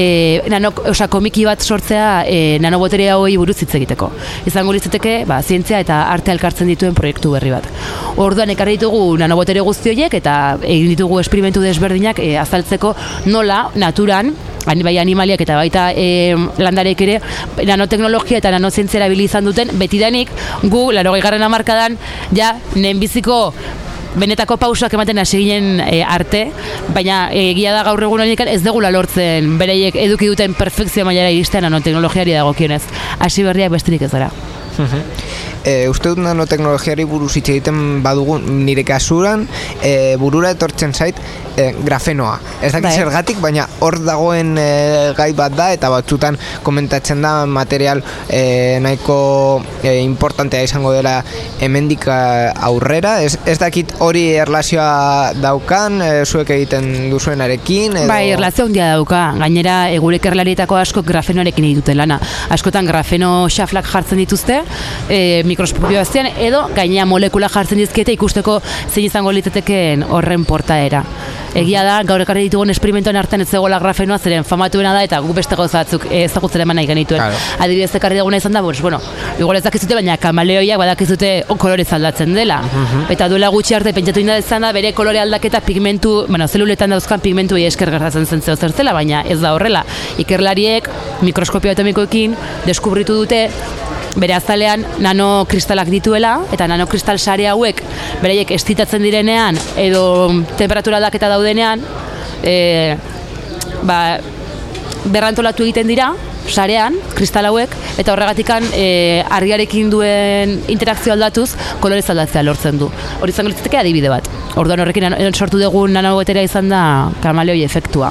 komiki bat sortzea nanobotere hauei buruz hitz egiteko. Izango litzateke zientzia eta arte elkartzen dituen proiektu berri bat. Orduan ekarri ditugu nanobotere guzti horiek eta egin ditugu esperimentu desberdinak azaltzeko nola naturan bai animaliak eta baita landarek ere nanoteknologia eta nanozientzia erabili izan duten, betidanik gu 80. hamarkadan lehenbiziko benetako pausak ematen hasi ginen arte, baina egia da gaur egun honetan ez degula lortzen beraiek eduki duten perfekzio mailara iristea nanoteknologiari dagokionez. Hasi berriak besterik ez gara. Uste dut nanoteknologiari buruz hitz egiten badugu, nire kasuran burura etortzen zait grafenoa. Ez dakit zergatik, baina hor dagoen gai bat da eta batzutan komentatzen da material nahiko importantea izango dela hemendik aurrera. Ez dakit hori erlazioa daukan, zuek egiten duzuenarekin? Bai, erlazio handia dauka. Gainera, gure ikerlarietako asko grafenoarekin egiten lana. Askotan grafeno xaflak jartzen dituzte, mikroskopio batean edo gainea molekula jartzen dizkiete ikusteko zein izango litekeen horren portaera. Egia da, gaur ekarri ditugun esperimentoen artean ez zegoela grafenoa, zeren famatuena da eta guk beste gauza batzuk ezagutzen eman nahi genituen. Adibidez ekarri duguna izan da, igual ez dakizute, baina kamaleoiak badakizute kolorez aldatzen dela. Eta duela gutxi arte pentsatu izan da bere kolore aldaketa pigmentu, zeluletan dauzkan pigmentu esker gertatzen zen zertzela, baina ez da horrela. Ikerlariek mikroskopio atomikoekin deskubritu dute bere azalean nanokristalak dituela eta nanokristal sare hauek beraiek estitatzen direnean edo temperatura aldaketa daudenean berrantolatu egiten dira sarean, kristal hauek, eta horregatikan argiarekin duen interakzio aldatuz kolorez aldatzea lortzen du. Hori izango litzateke adibide bat. Orduan horrekin sortu dugun nanobotera izan da kamaleoi efektua.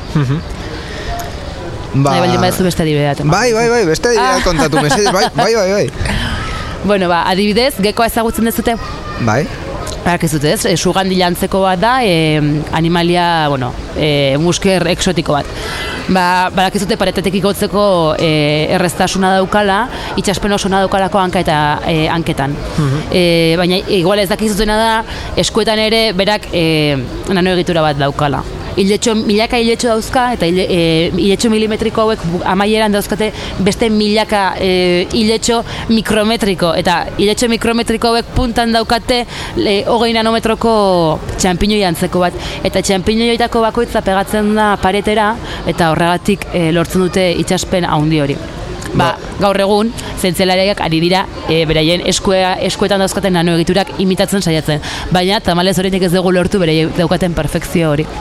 Nahi baldin badezu beste adibidea. Bai, beste adibidea kontatu mesedez, bai. Adibidez, gekoa ezagutzen dezute? Bai. Barakizute ez, sugandila antzeko bat da, animalia, musker exotiko bat. Barakizute paretetek igotzeko erreztasuna daukala, itxaspen oso daukalako hanka eta hanketan. Baina igual ez dakizutena da, eskuetan ere berak nanoegitura bat daukala. milaka hiletxo dauzka, eta hiletxo milimetriko hauek amaieran dauzkate beste milaka hiletxo mikrometriko, eta hiletxo mikrometriko hauek puntan daukate 20 nanometroko txanpiñoi antzeko bat, eta txanpiñoietako bakoitza pegatzen da paretera, eta horregatik lortzen dute itxaspen handi hori. Gaur egun, zientzialariak ari dira beraien eskuetan dauzkaten nanoegiturak imitatzen saiatzen, baina tamalez horiek ez dugu lortu beraien daukaten perfekzio hori.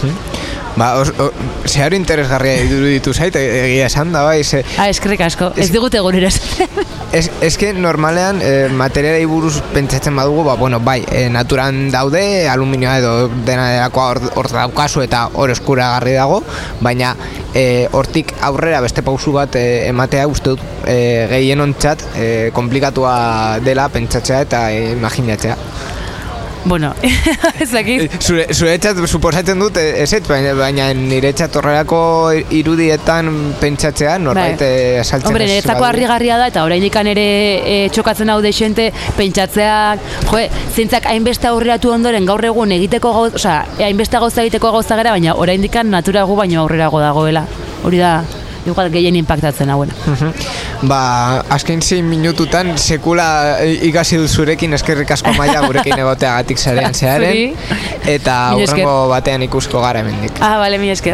Zeharo interesgarria iruditu zait, egia esan da, bai. Eskerrik asko, ez digute egunero Ez que normalean materialei buruz pentsatzen badugu, bai, naturan daude, aluminioa edo dena delakoa hor daukazu eta hor eskuragarri dago, baina hortik aurrera beste pausu bat ematea uste dut gehienontzat komplikatua dela pentsatzea eta imaginatzea. Bueno, ez dakit. Zure etxat suposatzen dut ezetz, baina nire etxat horrelako irudietan pentsatzea norbait asaltzen ez. Hombre, niretzako harrigarria da, eta oraindik ere txokatzen hau deixente pentsatzeak, zientzak hainbeste aurreratu ondoren gaur egun egiteko gauza, hainbeste gauza egiteko gauza gara, baina oraindik natura gu baino aurrerago dagoela. Hori da, igual gehien impactatzen hauena. Azken 6 minututan sekula ikasi dut zurekin, eskerrik asko Maia gurekin egoteagatik zaren zearen, eta hurrengo batean ikusko gara hemendik. Bale, mila esker.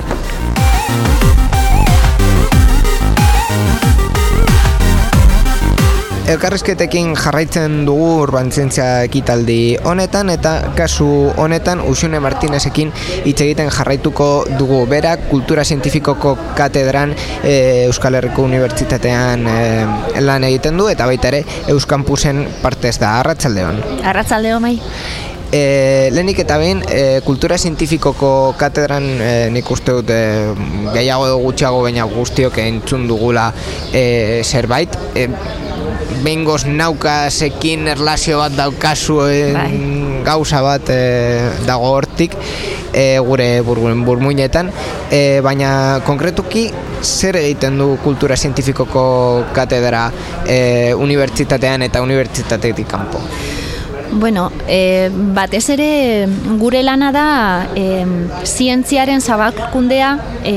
Elkarrizketekin jarraitzen dugu Urbanzientzia ekitaldi honetan, eta kasu honetan Uxune Martinezekin hitz egiten jarraituko dugu. Berak kultura zientifikoko katedran Euskal Herriko Unibertsitatean lan egiten du, eta baita ere Euskampusen partez da. Arratsaldeon. Arratsaldeon, bai. Lehenik eta behin, kultura zientifikoko katedran nik uste dut gehiago edo gutxiago baina guztiok entzun dugula zerbait. Behingoz naukasekin erlazio bat daukazu gauza bat dago hortik gure burmuinetan, baina konkretuki zer egiten du kultura zientifikoko katedra unibertsitatean eta unibertsitatetik kanpo? Bueno, batez ere gure lana da zientziaren zabalkundea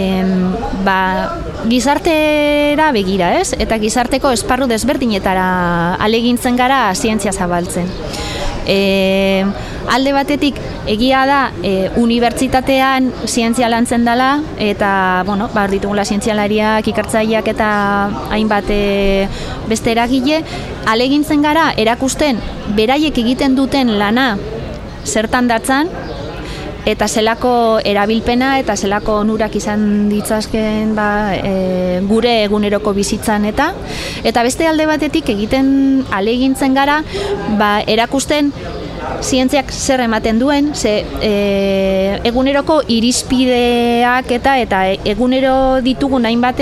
gizartera begira, ez? Eta gizarteko esparru desberdinetara alegintzen gara zientzia zabaltzen. Alde batetik egia da unibertsitatean zientzia lantzen dela, eta hor ditugula zientzialariak, ikertzaileak eta hainbat beste eragile, alegintzen gara erakusten beraiek egiten duten lana zertan datzan, eta zelako erabilpena eta zelako onurak izan ditzazken gure eguneroko bizitzan eta beste alde batetik egiten alegintzen gara erakusten zientziak zer ematen duen, eguneroko irizpideak eta egunero ditugun hainbat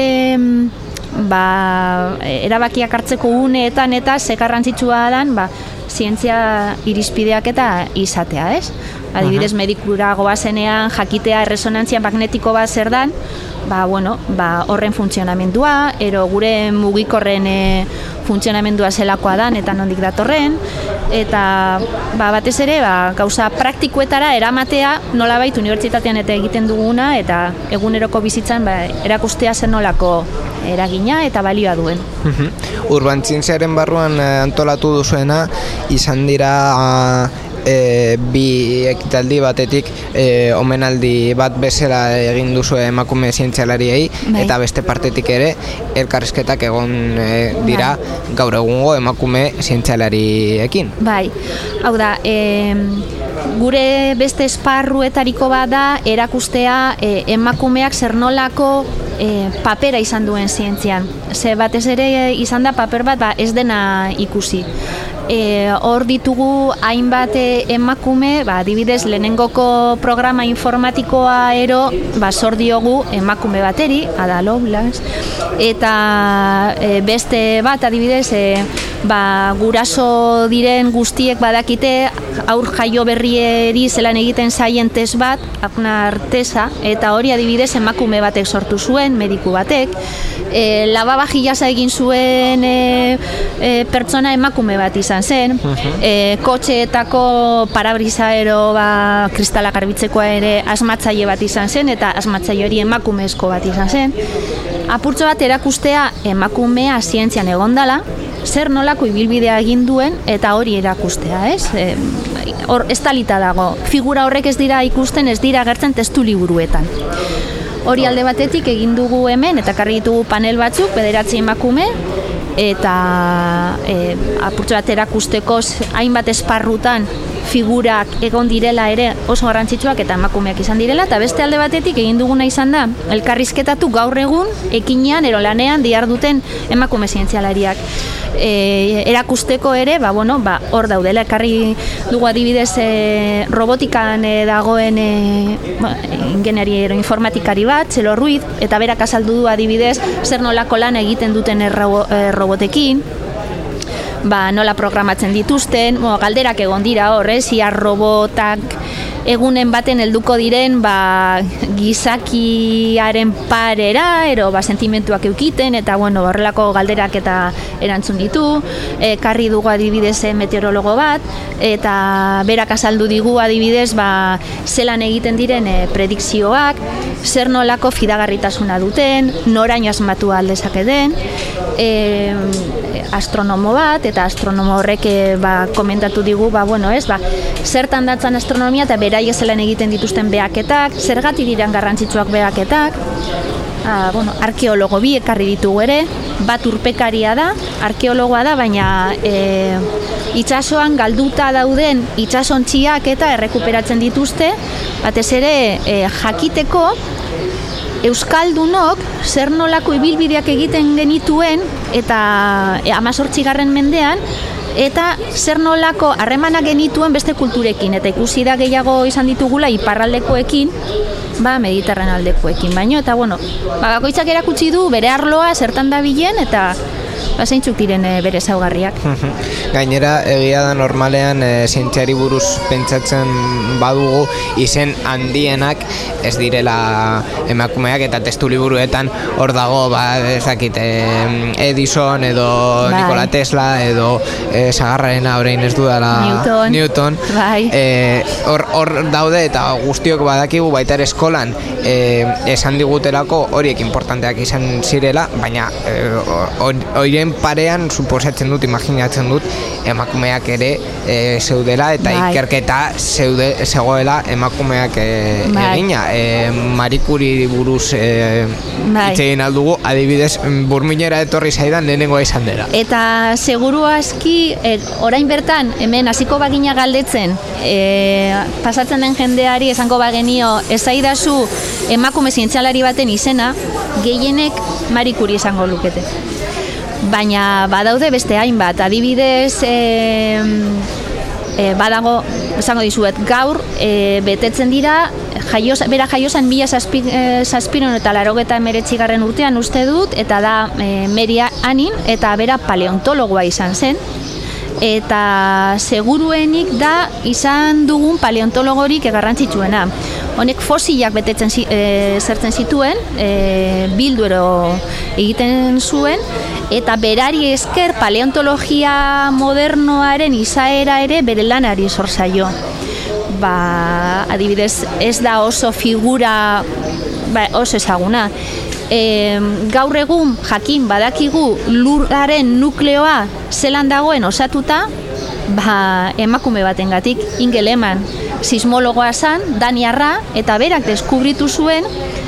erabakiak hartzeko uneetan eta ze garrantzitsua dan zientzia irizpideak eta izatea, ez? Adibidez, medikura goazenean jakitea erresonantzia magnetiko bat zer dan, horren funtzionamendua, ero gure mugikorren funtzionamendua zelakoa dan eta nondik datorren, eta batez ere gauza praktikoetara eramatea nolabait unibertsitatean eta egiten duguna, eta eguneroko bizitzan erakustea zer nolako eragina eta balioa duen. Urbanzientziaren barruan antolatu duzuena izan dira bi ekitaldi batetik omenaldi bat bezala egin duzu emakume zientzialariei, eta beste partetik ere elkarrizketak egon dira gaur egungo emakume zientzialariekin. Bai, hau da, gure beste esparruetariko bat da erakustea emakumeak zer nolako papera izan duen zientzian. Ze batez ere izan da paper bat ez dena ikusi. Hor ditugu hainbat emakume, adibidez lehenengoko programa informatikoa sor diogu emakume bateri, Ada Lovelace, eta beste bat adibidez guraso diren guztiek badakite aur jaio berrieri zelan egiten zaien test bat, Agnar tesa, eta hori adibidez emakume batek sortu zuen, mediku batek, lavabajillasa egin zuen pertsona emakume bat izan zen, kotxeetako parabrisaero kristala garbitzekoa ere asmatzaile bat izan zen, eta asmatzaile hori emakumezko bat izan zen. Apurtxo bat erakustea emakumea zientzian egondala, zer nolako ibilbidea egin duen eta hori erakustea, ez? Hor estalita dago. Figura horrek ez dira ikusten, ez dira agertzen testu liburuetan. Hori alde batetik egin dugu hemen eta karri ditugu panel batzuk, 9 emakume, eta apurtxo bat erakusteko hainbat esparrutan figurak egon direla ere oso garrantzitsuak eta emakumeak izan direla, eta beste alde batetik egin duguna izan da elkarrizketatu gaur egun ekinean erolanean diharduten emakume zientzialariak erakusteko ere, hor daudela, ekarri dugu adibidez robotikan dagoen ingeniero informatikari bat, Txelo Ruiz, eta berak azaldu du adibidez zer nolako lan egiten duten robotekin, nola programatzen dituzten, galderak egon dira hor, ia robotak egunen baten helduko diren gizakiaren parera, sentimentuak eukiten, eta horrelako galderak eta erantzun ditu. Karri dugu adibidez meteorologo bat, eta berak azaldu digu adibidez zelan egiten diren predikzioak, zer nolako fidagarritasuna duten, noraino asmatu aldezake den, astronomo bat, eta astronomo horrek komentatu digu, zertan datzan astronomia eta beraiek zelan egiten dituzten behaketak, zergatik diren garrantzitsuak behaketak, arkeologo bi ekarri ditugu ere, bat urpekaria da, arkeologoa da, baina itsasoan galduta dauden itsasontziak eta errekuperatzen dituzte, batez ere jakiteko Euskaldunok zer nolako ibilbideak egiten genituen eta 18. mendean, eta zer nolako harremanak genituen beste kulturekin, eta ikusi da gehiago izan ditugula iparraldekoekin, mediterranaldekoekin baino, eta bakoitzak erakutsi du bere arloa zertan dabilen, eta zeintzuk diren bere ezaugarriak. Gainera, egia da normalean zientziari buruz pentsatzen badugu izen handienak ez direla emakumeak, eta testu liburuetan hor dago, ezakit, Edison edo Nikola Tesla edo sagarrarena orain ez dudala Newton. Hor daude eta guztiok badakigu baita ere eskolan esan digutelako horiek importanteak izan zirela, baina horien parean suposatzen dut, imaginatzen dut emakumeak ere zeudela eta ikerketa zegoela emakumeak egina. Marie Curie buruz hitz egin aldugu, adibidez Burmuinera etorri zaidan lehenengoa izan dela. Eta seguru aski orain bertan hemen hasiko bagina galdetzen, pasatzen den jendeari esango bagenio ezaidazu emakume zientzialari baten izena, gehienek Marie Curie esango lukete. Baina badaude beste hainbat, adibidez badago, esango dizuet, gaur betetzen dira, bera jaiozan 1789 urtean uste dut, eta da Mary Annin, eta bera paleontologoa izan zen, eta seguruenik da izan dugun paleontologorik garrantzitsuena. Honek fosilak betetzen zertzen zituen, bilduero egiten zuen, eta berari esker paleontologia modernoaren izaera ere bere lanari zor zaio. Adibidez, ez da oso figura oso ezaguna. Gaur egun jakin badakigu lurraren nukleoa zelan dagoen osatuta, emakume batengatik, Inge Lehmann, sismologoa zen, daniarra, eta berak deskubritu zuen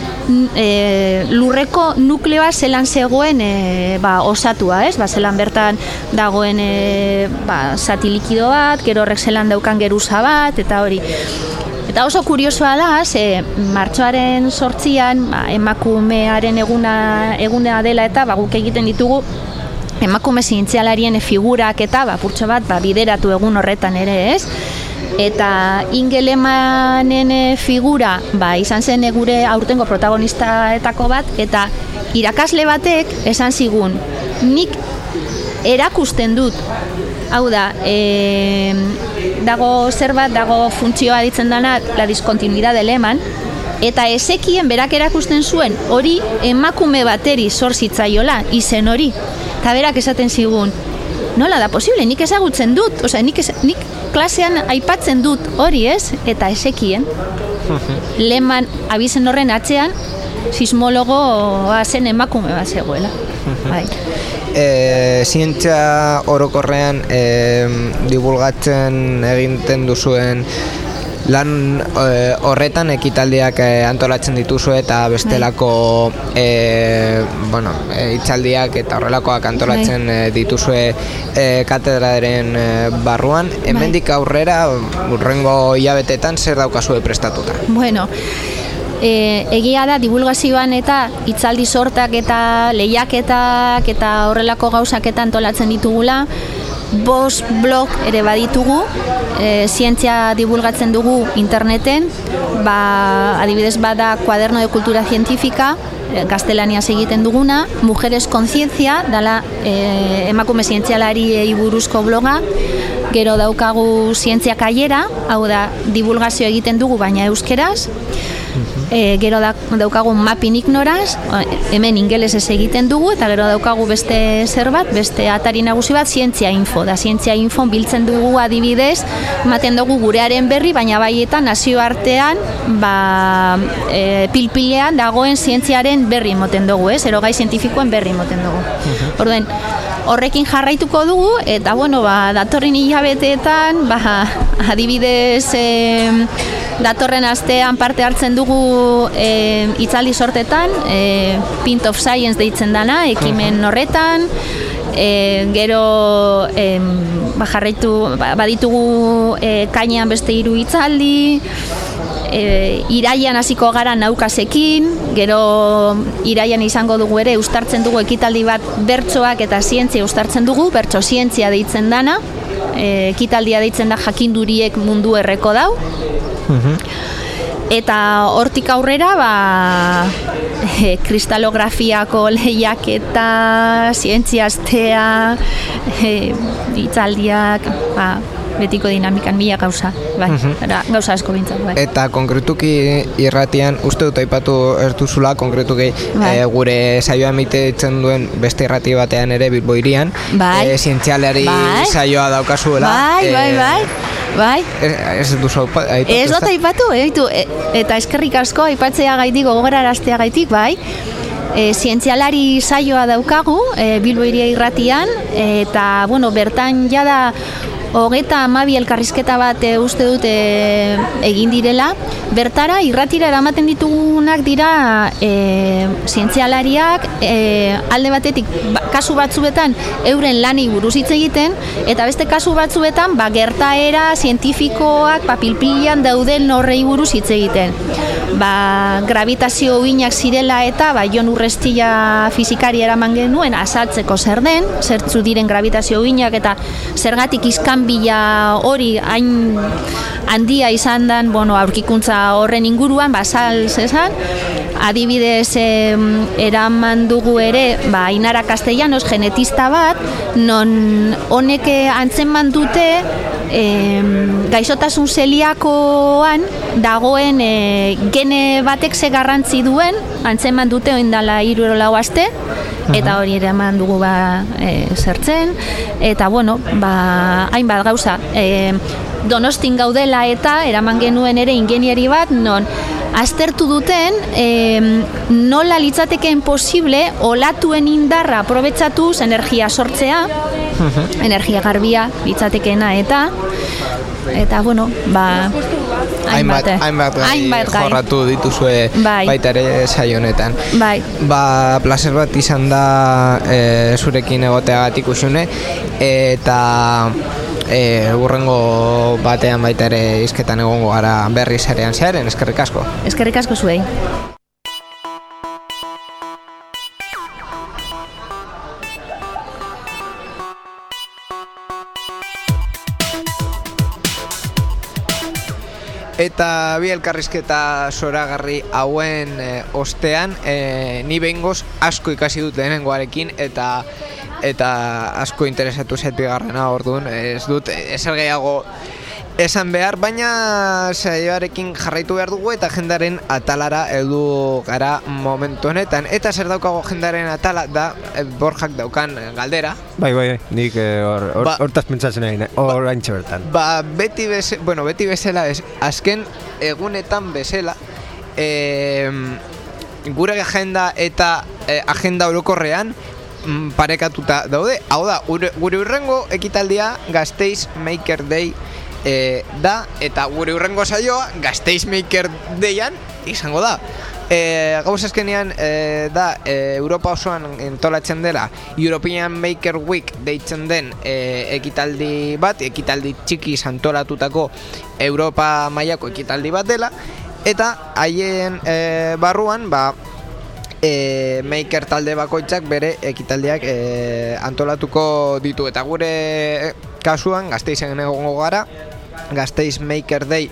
lurreko nukleoa zelan zegoen osatua, zelan bertan dagoen zati likido bat, gero horrek zelan daukan geruza bat, eta hori. Eta oso kuriosoa da, martxoaren 8an emakumearen eguna dela, eta guk egiten ditugu emakume zientzialarien figurak eta purtso bat bideratu egun horretan ere, ez? Eta Inge Lehmannen figura izan zen gure aurtengo protagonistaetako bat, eta irakasle batek esan zigun, nik erakusten dut. Hau da, dago zerbait, dago funtzioa ditzen dana, la discontinuidad de Lehmann, eta ezekien berak erakusten zuen hori emakume bateri zor zitzaiola, izen hori. Eta berak esaten zigun, nola da posible, nik ezagutzen dut, osea, nik klasean aipatzen dut hori ez, eta ezekien. Lehmann abizen horren atzean, sismologoa zen emakume bat zegoela. Bai. Zientzia orokorrean divulgatzen egiten duzuen lan horretan ekitaldiak antolatzen dituzu eta bestelako hitzaldiak eta horrelakoak antolatzen dituzue katedradaren barruan. Hemendik aurrera hurrengo hilabetetan zer daukazue prestatuta? Bueno, egia da divulgazioan eta hitzaldi sortak eta lehiaketak eta horrelako gauzak eta antolatzen ditugula. 5 blog ere baditugu, zientzia divulgatzen dugu interneten, adibidez bada Cuaderno de Cultura Científica, gaztelaniaz egiten duguna, Mujeres con Ciencia, dala emakume zientzialariei buruzko bloga, gero daukagu Zientzia Kaiera, hau da divulgazio egiten dugu baina euskeraz, gero daukagu Mapping Ignorance, hemen ingelesez egiten dugu, eta gero daukagu beste zerbat, beste atari nagusi bat, Zientzia Info. Da Zientzia Info biltzen dugu adibidez, ematen dugu gurearen berri, baina baietan nazioartean pilpilean dagoen zientziaren berri moten dugu, erogai zientifikoen berri moten dugu. Orduen, horrekin jarraituko dugu, eta datorren hilabeteetan, adibidez datorren astean parte hartzen dugu hitzaldi sortetan, Pint of Science deitzen dana, ekimen horretan, gero jarraitu baditugu kainean beste 3 hitzaldi, iraian hasiko gara naukasekin, gero iraian izango dugu ere uztartzen dugu ekitaldi bat bertsoak eta zientzia uztartzen dugu, bertso zientzia deitzen dana, ekitaldia deitzen da jakinduriek mundu erreko dau. Eta hortik aurrera kristalografiako lehiaketa, zientziastea, hitzaldiak, betiko dinamikan mila gauza, gauza asko bintzat. Eta konkretuki irratian, uste dut aipatu ez duzula, konkretuki gure saioa emititzen duen beste irrati batean ere Bilbo hirian, zientzialari saioa daukazuela. Bai. Ez duzu aipatu? Ez dut aipatu, eta eskerrik asko aipatzea gaitik, gogoraraztea gaitik, bai. Zientzialari saioa daukagu, Bilbo hiria irratian, eta, bertan jada 32 elkarrizketa bat uste dut egin direla. Bertara, irratira eramaten ditugunak dira zientzialariak alde batetik kasu batzuetan euren lanei buruz hitz egiten, eta beste kasu batzuetan gertaera zientifikoak pilpilan dauden horrei buruz hitz egiten. Gravitazio uhinak zirela eta Jon Urrestilla fizikari eraman genuen azaltzeko zer den, zertzu diren gravitazio uhinak eta zergatik iskanbila hori hain handia izan den aurkikuntza horren inguruan, azal zezan. Adibidez, eraman dugu ere, Ainara Castellanos, genetista bat, non honek antzeman dute gaixotasun zeliakoan dagoen gene batek ze garrantzi duen, antzeman dute oindala 3-4 aste, eta hori ere eman dugu zertzen, eta hainbat gauza. Donostin gaudela eta eraman genuen ere ingenieri bat, non aztertu duten nola litzatekeen posible olatuen indarra aprobetxatuz energia sortzea, energia garbia litzatekeena eta hainbat gai jorratu dituzue baita ere saio honetan. Plazer bat izan da zurekin egoteagatik Uxune, eta hurrengo batean baita ere hizketan egongo gara berriz erean zearen. Eskerrik asko. Eskerrik asko zuei. Eta bi elkarrizketa zoragarri hauen ostean, ni behingoz asko ikasi dut lehenengoarekin, eta eta asko interesatu zait bigarrena, orduan ez dut ezer gehiago esan behar, baina saioarekin jarraitu behar dugu eta agendaren atalara heldu gara momentu honetan. Eta zer daukago agendaren atala da Borjak daukan galdera. Bai, nik hortaz pentsatzen egin, oraintxe bertan. Beti bezala, azken egunetan bezala, gure agenda eta agenda orokorrean parekatuta daude. Hau da, gure hurrengo ekitaldia Gasteiz Maker Day da, eta gure hurrengo saioa Gasteiz Maker Dayan izango da. Gauz azkenean da Europa osoan entolatzen dela European Maker Week deitzen den ekitaldi bat, ekitaldi txiki antolatutako Europa mailako ekitaldi bat dela, eta haien barruan maker talde bakoitzak bere ekitaldiak antolatuko ditu, eta gure kasuan Gasteizen egongo gara, Gasteiz Maker Day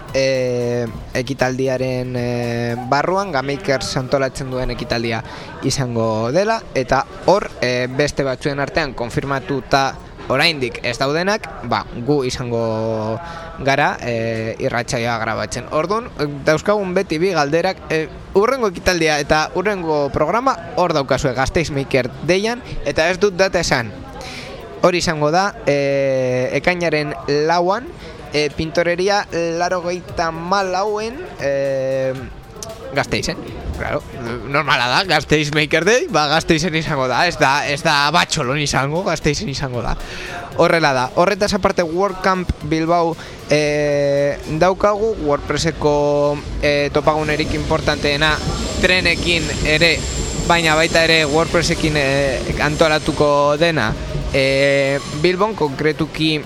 ekitaldiaren barruan Gamakers antolatzen duen ekitaldia izango dela, eta hor beste batzuen artean konfirmatuta oraindik ez daudenak, gu izango gara irratsaioa grabatzen. Orduan, dauzkagun beti bi galderak, hurrengo ekitaldia eta hurrengo programa hor daukazue Gasteiz Maker Dayan, eta ez dut data esan. Hori izango da, ekainaren 4an, pintoreria 84en Gasteizen. Claro, normala da, Gasteiz Maker Day, Gasteizen izango da, ez da Batxolon izango, Gasteizen izango da. Horrela da, horretaz aparte WordCamp Bilbao daukagu, WordPresseko topagunerik importanteena trenekin ere, baina baita ere WordPressekin antolatuko dena Bilbon, konkretuki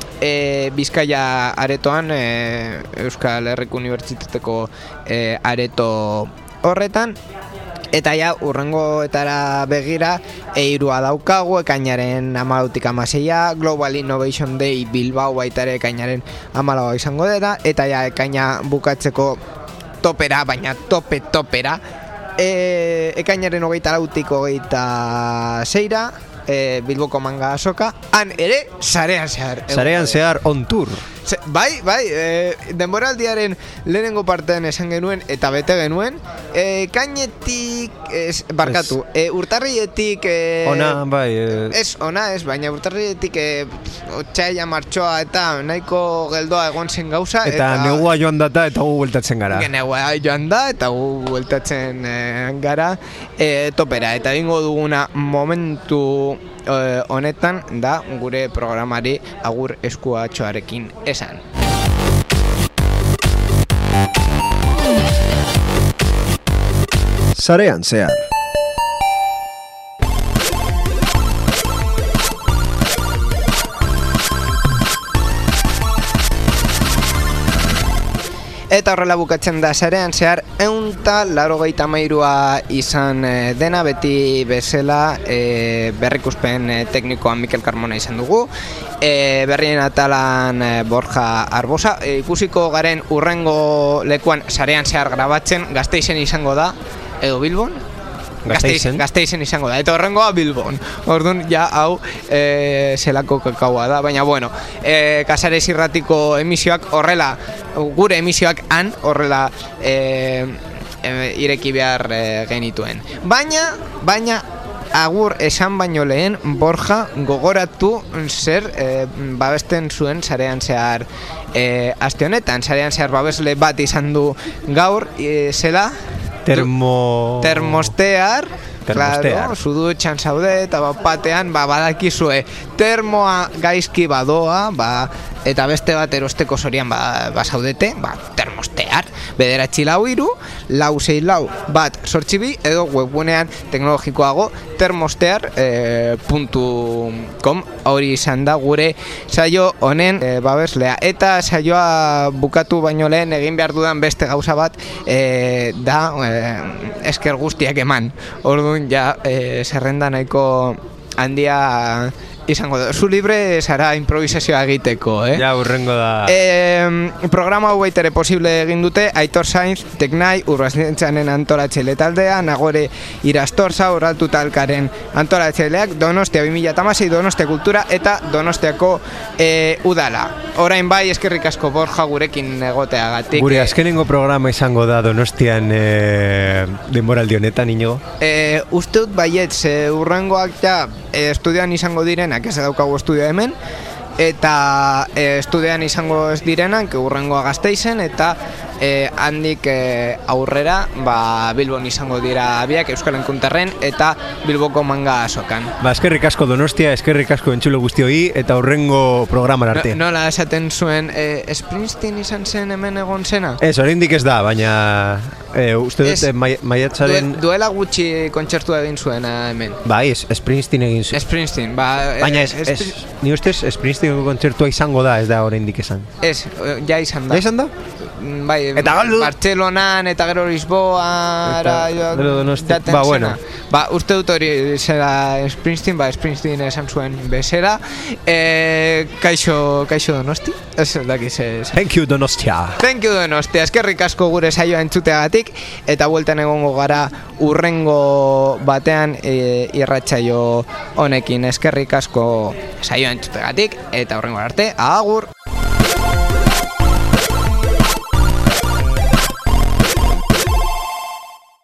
Bizkaia aretoan, Euskal Herriko Unibertsitateko areto horretan, eta ja urrengoetara begira eirua daukagu, ekainaren 14tik 16a, Global Innovation Day Bilbao baita ere ekainaren 14a izango dela, eta ja ekaina bukatzeko topera, baina topera, ekainaren 24tik 26ra, Bilboko manga azoka, han ere sarean zehar on tour. Bai, denboraldiaren lehenengo partean esan genuen eta bete genuen, kainetik urtarrietik ona, baina urtarrietik otsaila, martxoa eta nahiko geldoa egon zen gauza, eta negua joan data eta gu bueltatzen gara. Negua joan da eta gu bueltatzen gara topera, eta egingo duguna momentu honetan da gure programari agur eskuatxoarekin esan. Sarean zehar. Eta horrela bukatzen da sarean zehar 183a izan dena, beti bezala berrikuspen teknikoan Mikel Carmona izan dugu, berrien atalan Borja Arbosa, ikusiko garen urrengo lekuan sarean zehar grabatzen, Gasteizen izango da, edo Bilbon? Gasteizen izango da, eta horrengoa Bilbon. Orduan, ja, hau zelako kakaua da, baina bueno, Casares irratiko emisioak horrela, gure emisioak han horrela ireki behar genituen. Baina, agur esan baino lehen, Borja gogoratu zer babesten zuen sarean zehar aste honetan. Sarean zehar babesle bat izan du gaur, zela termostear, claro, sudutxan zaude eta batean badakizue termoa gaizki badoa, eta beste bat erosteko zorian zaudete, termostear, 943-464-162 edo webgunean teknologikoago termostear.com. Hori izan da gure saio honen babeslea, eta saioa bukatu baino lehen egin behar dudan beste gauza bat da esker guztiak eman. Orduan ja zerrenda nahiko handia izango da. Zu libre zara improvisazioa egiteko, Ja, urrengo da. Programa hau baitere posible egin dute Aitor Sainz, Teknai, Urbazientzianen antolatzaile taldea, Nagore Irastorza, Urratu Talkaren antolatzaileak, Donostia 2016, Donostia Kultura eta Donostiako Udala. Orain bai, eskerrik asko Borja gurekin egoteagatik. Gure azkenengo programa izango da Donostian denboraldi honetan, Inigo? Uste dut baietz, urrengoak ja estudioan izango direnak, ez daukagu estudioa hemen, eta estudioan izango ez direnak urrengoa Gasteizen, eta handik aurrera Bilbon izango dira biak, Euskal Enkunterren eta Bilboko Manga Azokan. Eskerrik asko Donostia, eskerrik asko entzulo guztioi, eta urrengo programan arte. Nola esaten zuen, Springsteen izan zen hemen egon zena? Ez, oraindik ez da, baina uste dut maiatzaren... Duela gutxi kontzertua egin zuen hemen. Bai, Springsteen egin zuen. Springsteen, baina ni ustez Springsteeneko kontzertua izango da, ez da oraindik esan. Ez, ja izan da. Ja izan da? Bai, eta galdu Bartzelonan eta gero Lisboa gero Donostia, bueno. Uste dut hori zera Springsteen, Springsteen esan zuen bezera. Kaixo Donosti? Ez dakiz ez. Thank you Donostia. Thank you Donostia, eskerrik asko gure saioa entzuteagatik, eta bueltan egongo gara urrengo batean irratsaio honekin. Eskerrik asko saioa entzuteagatik, eta urrengo arte, agur!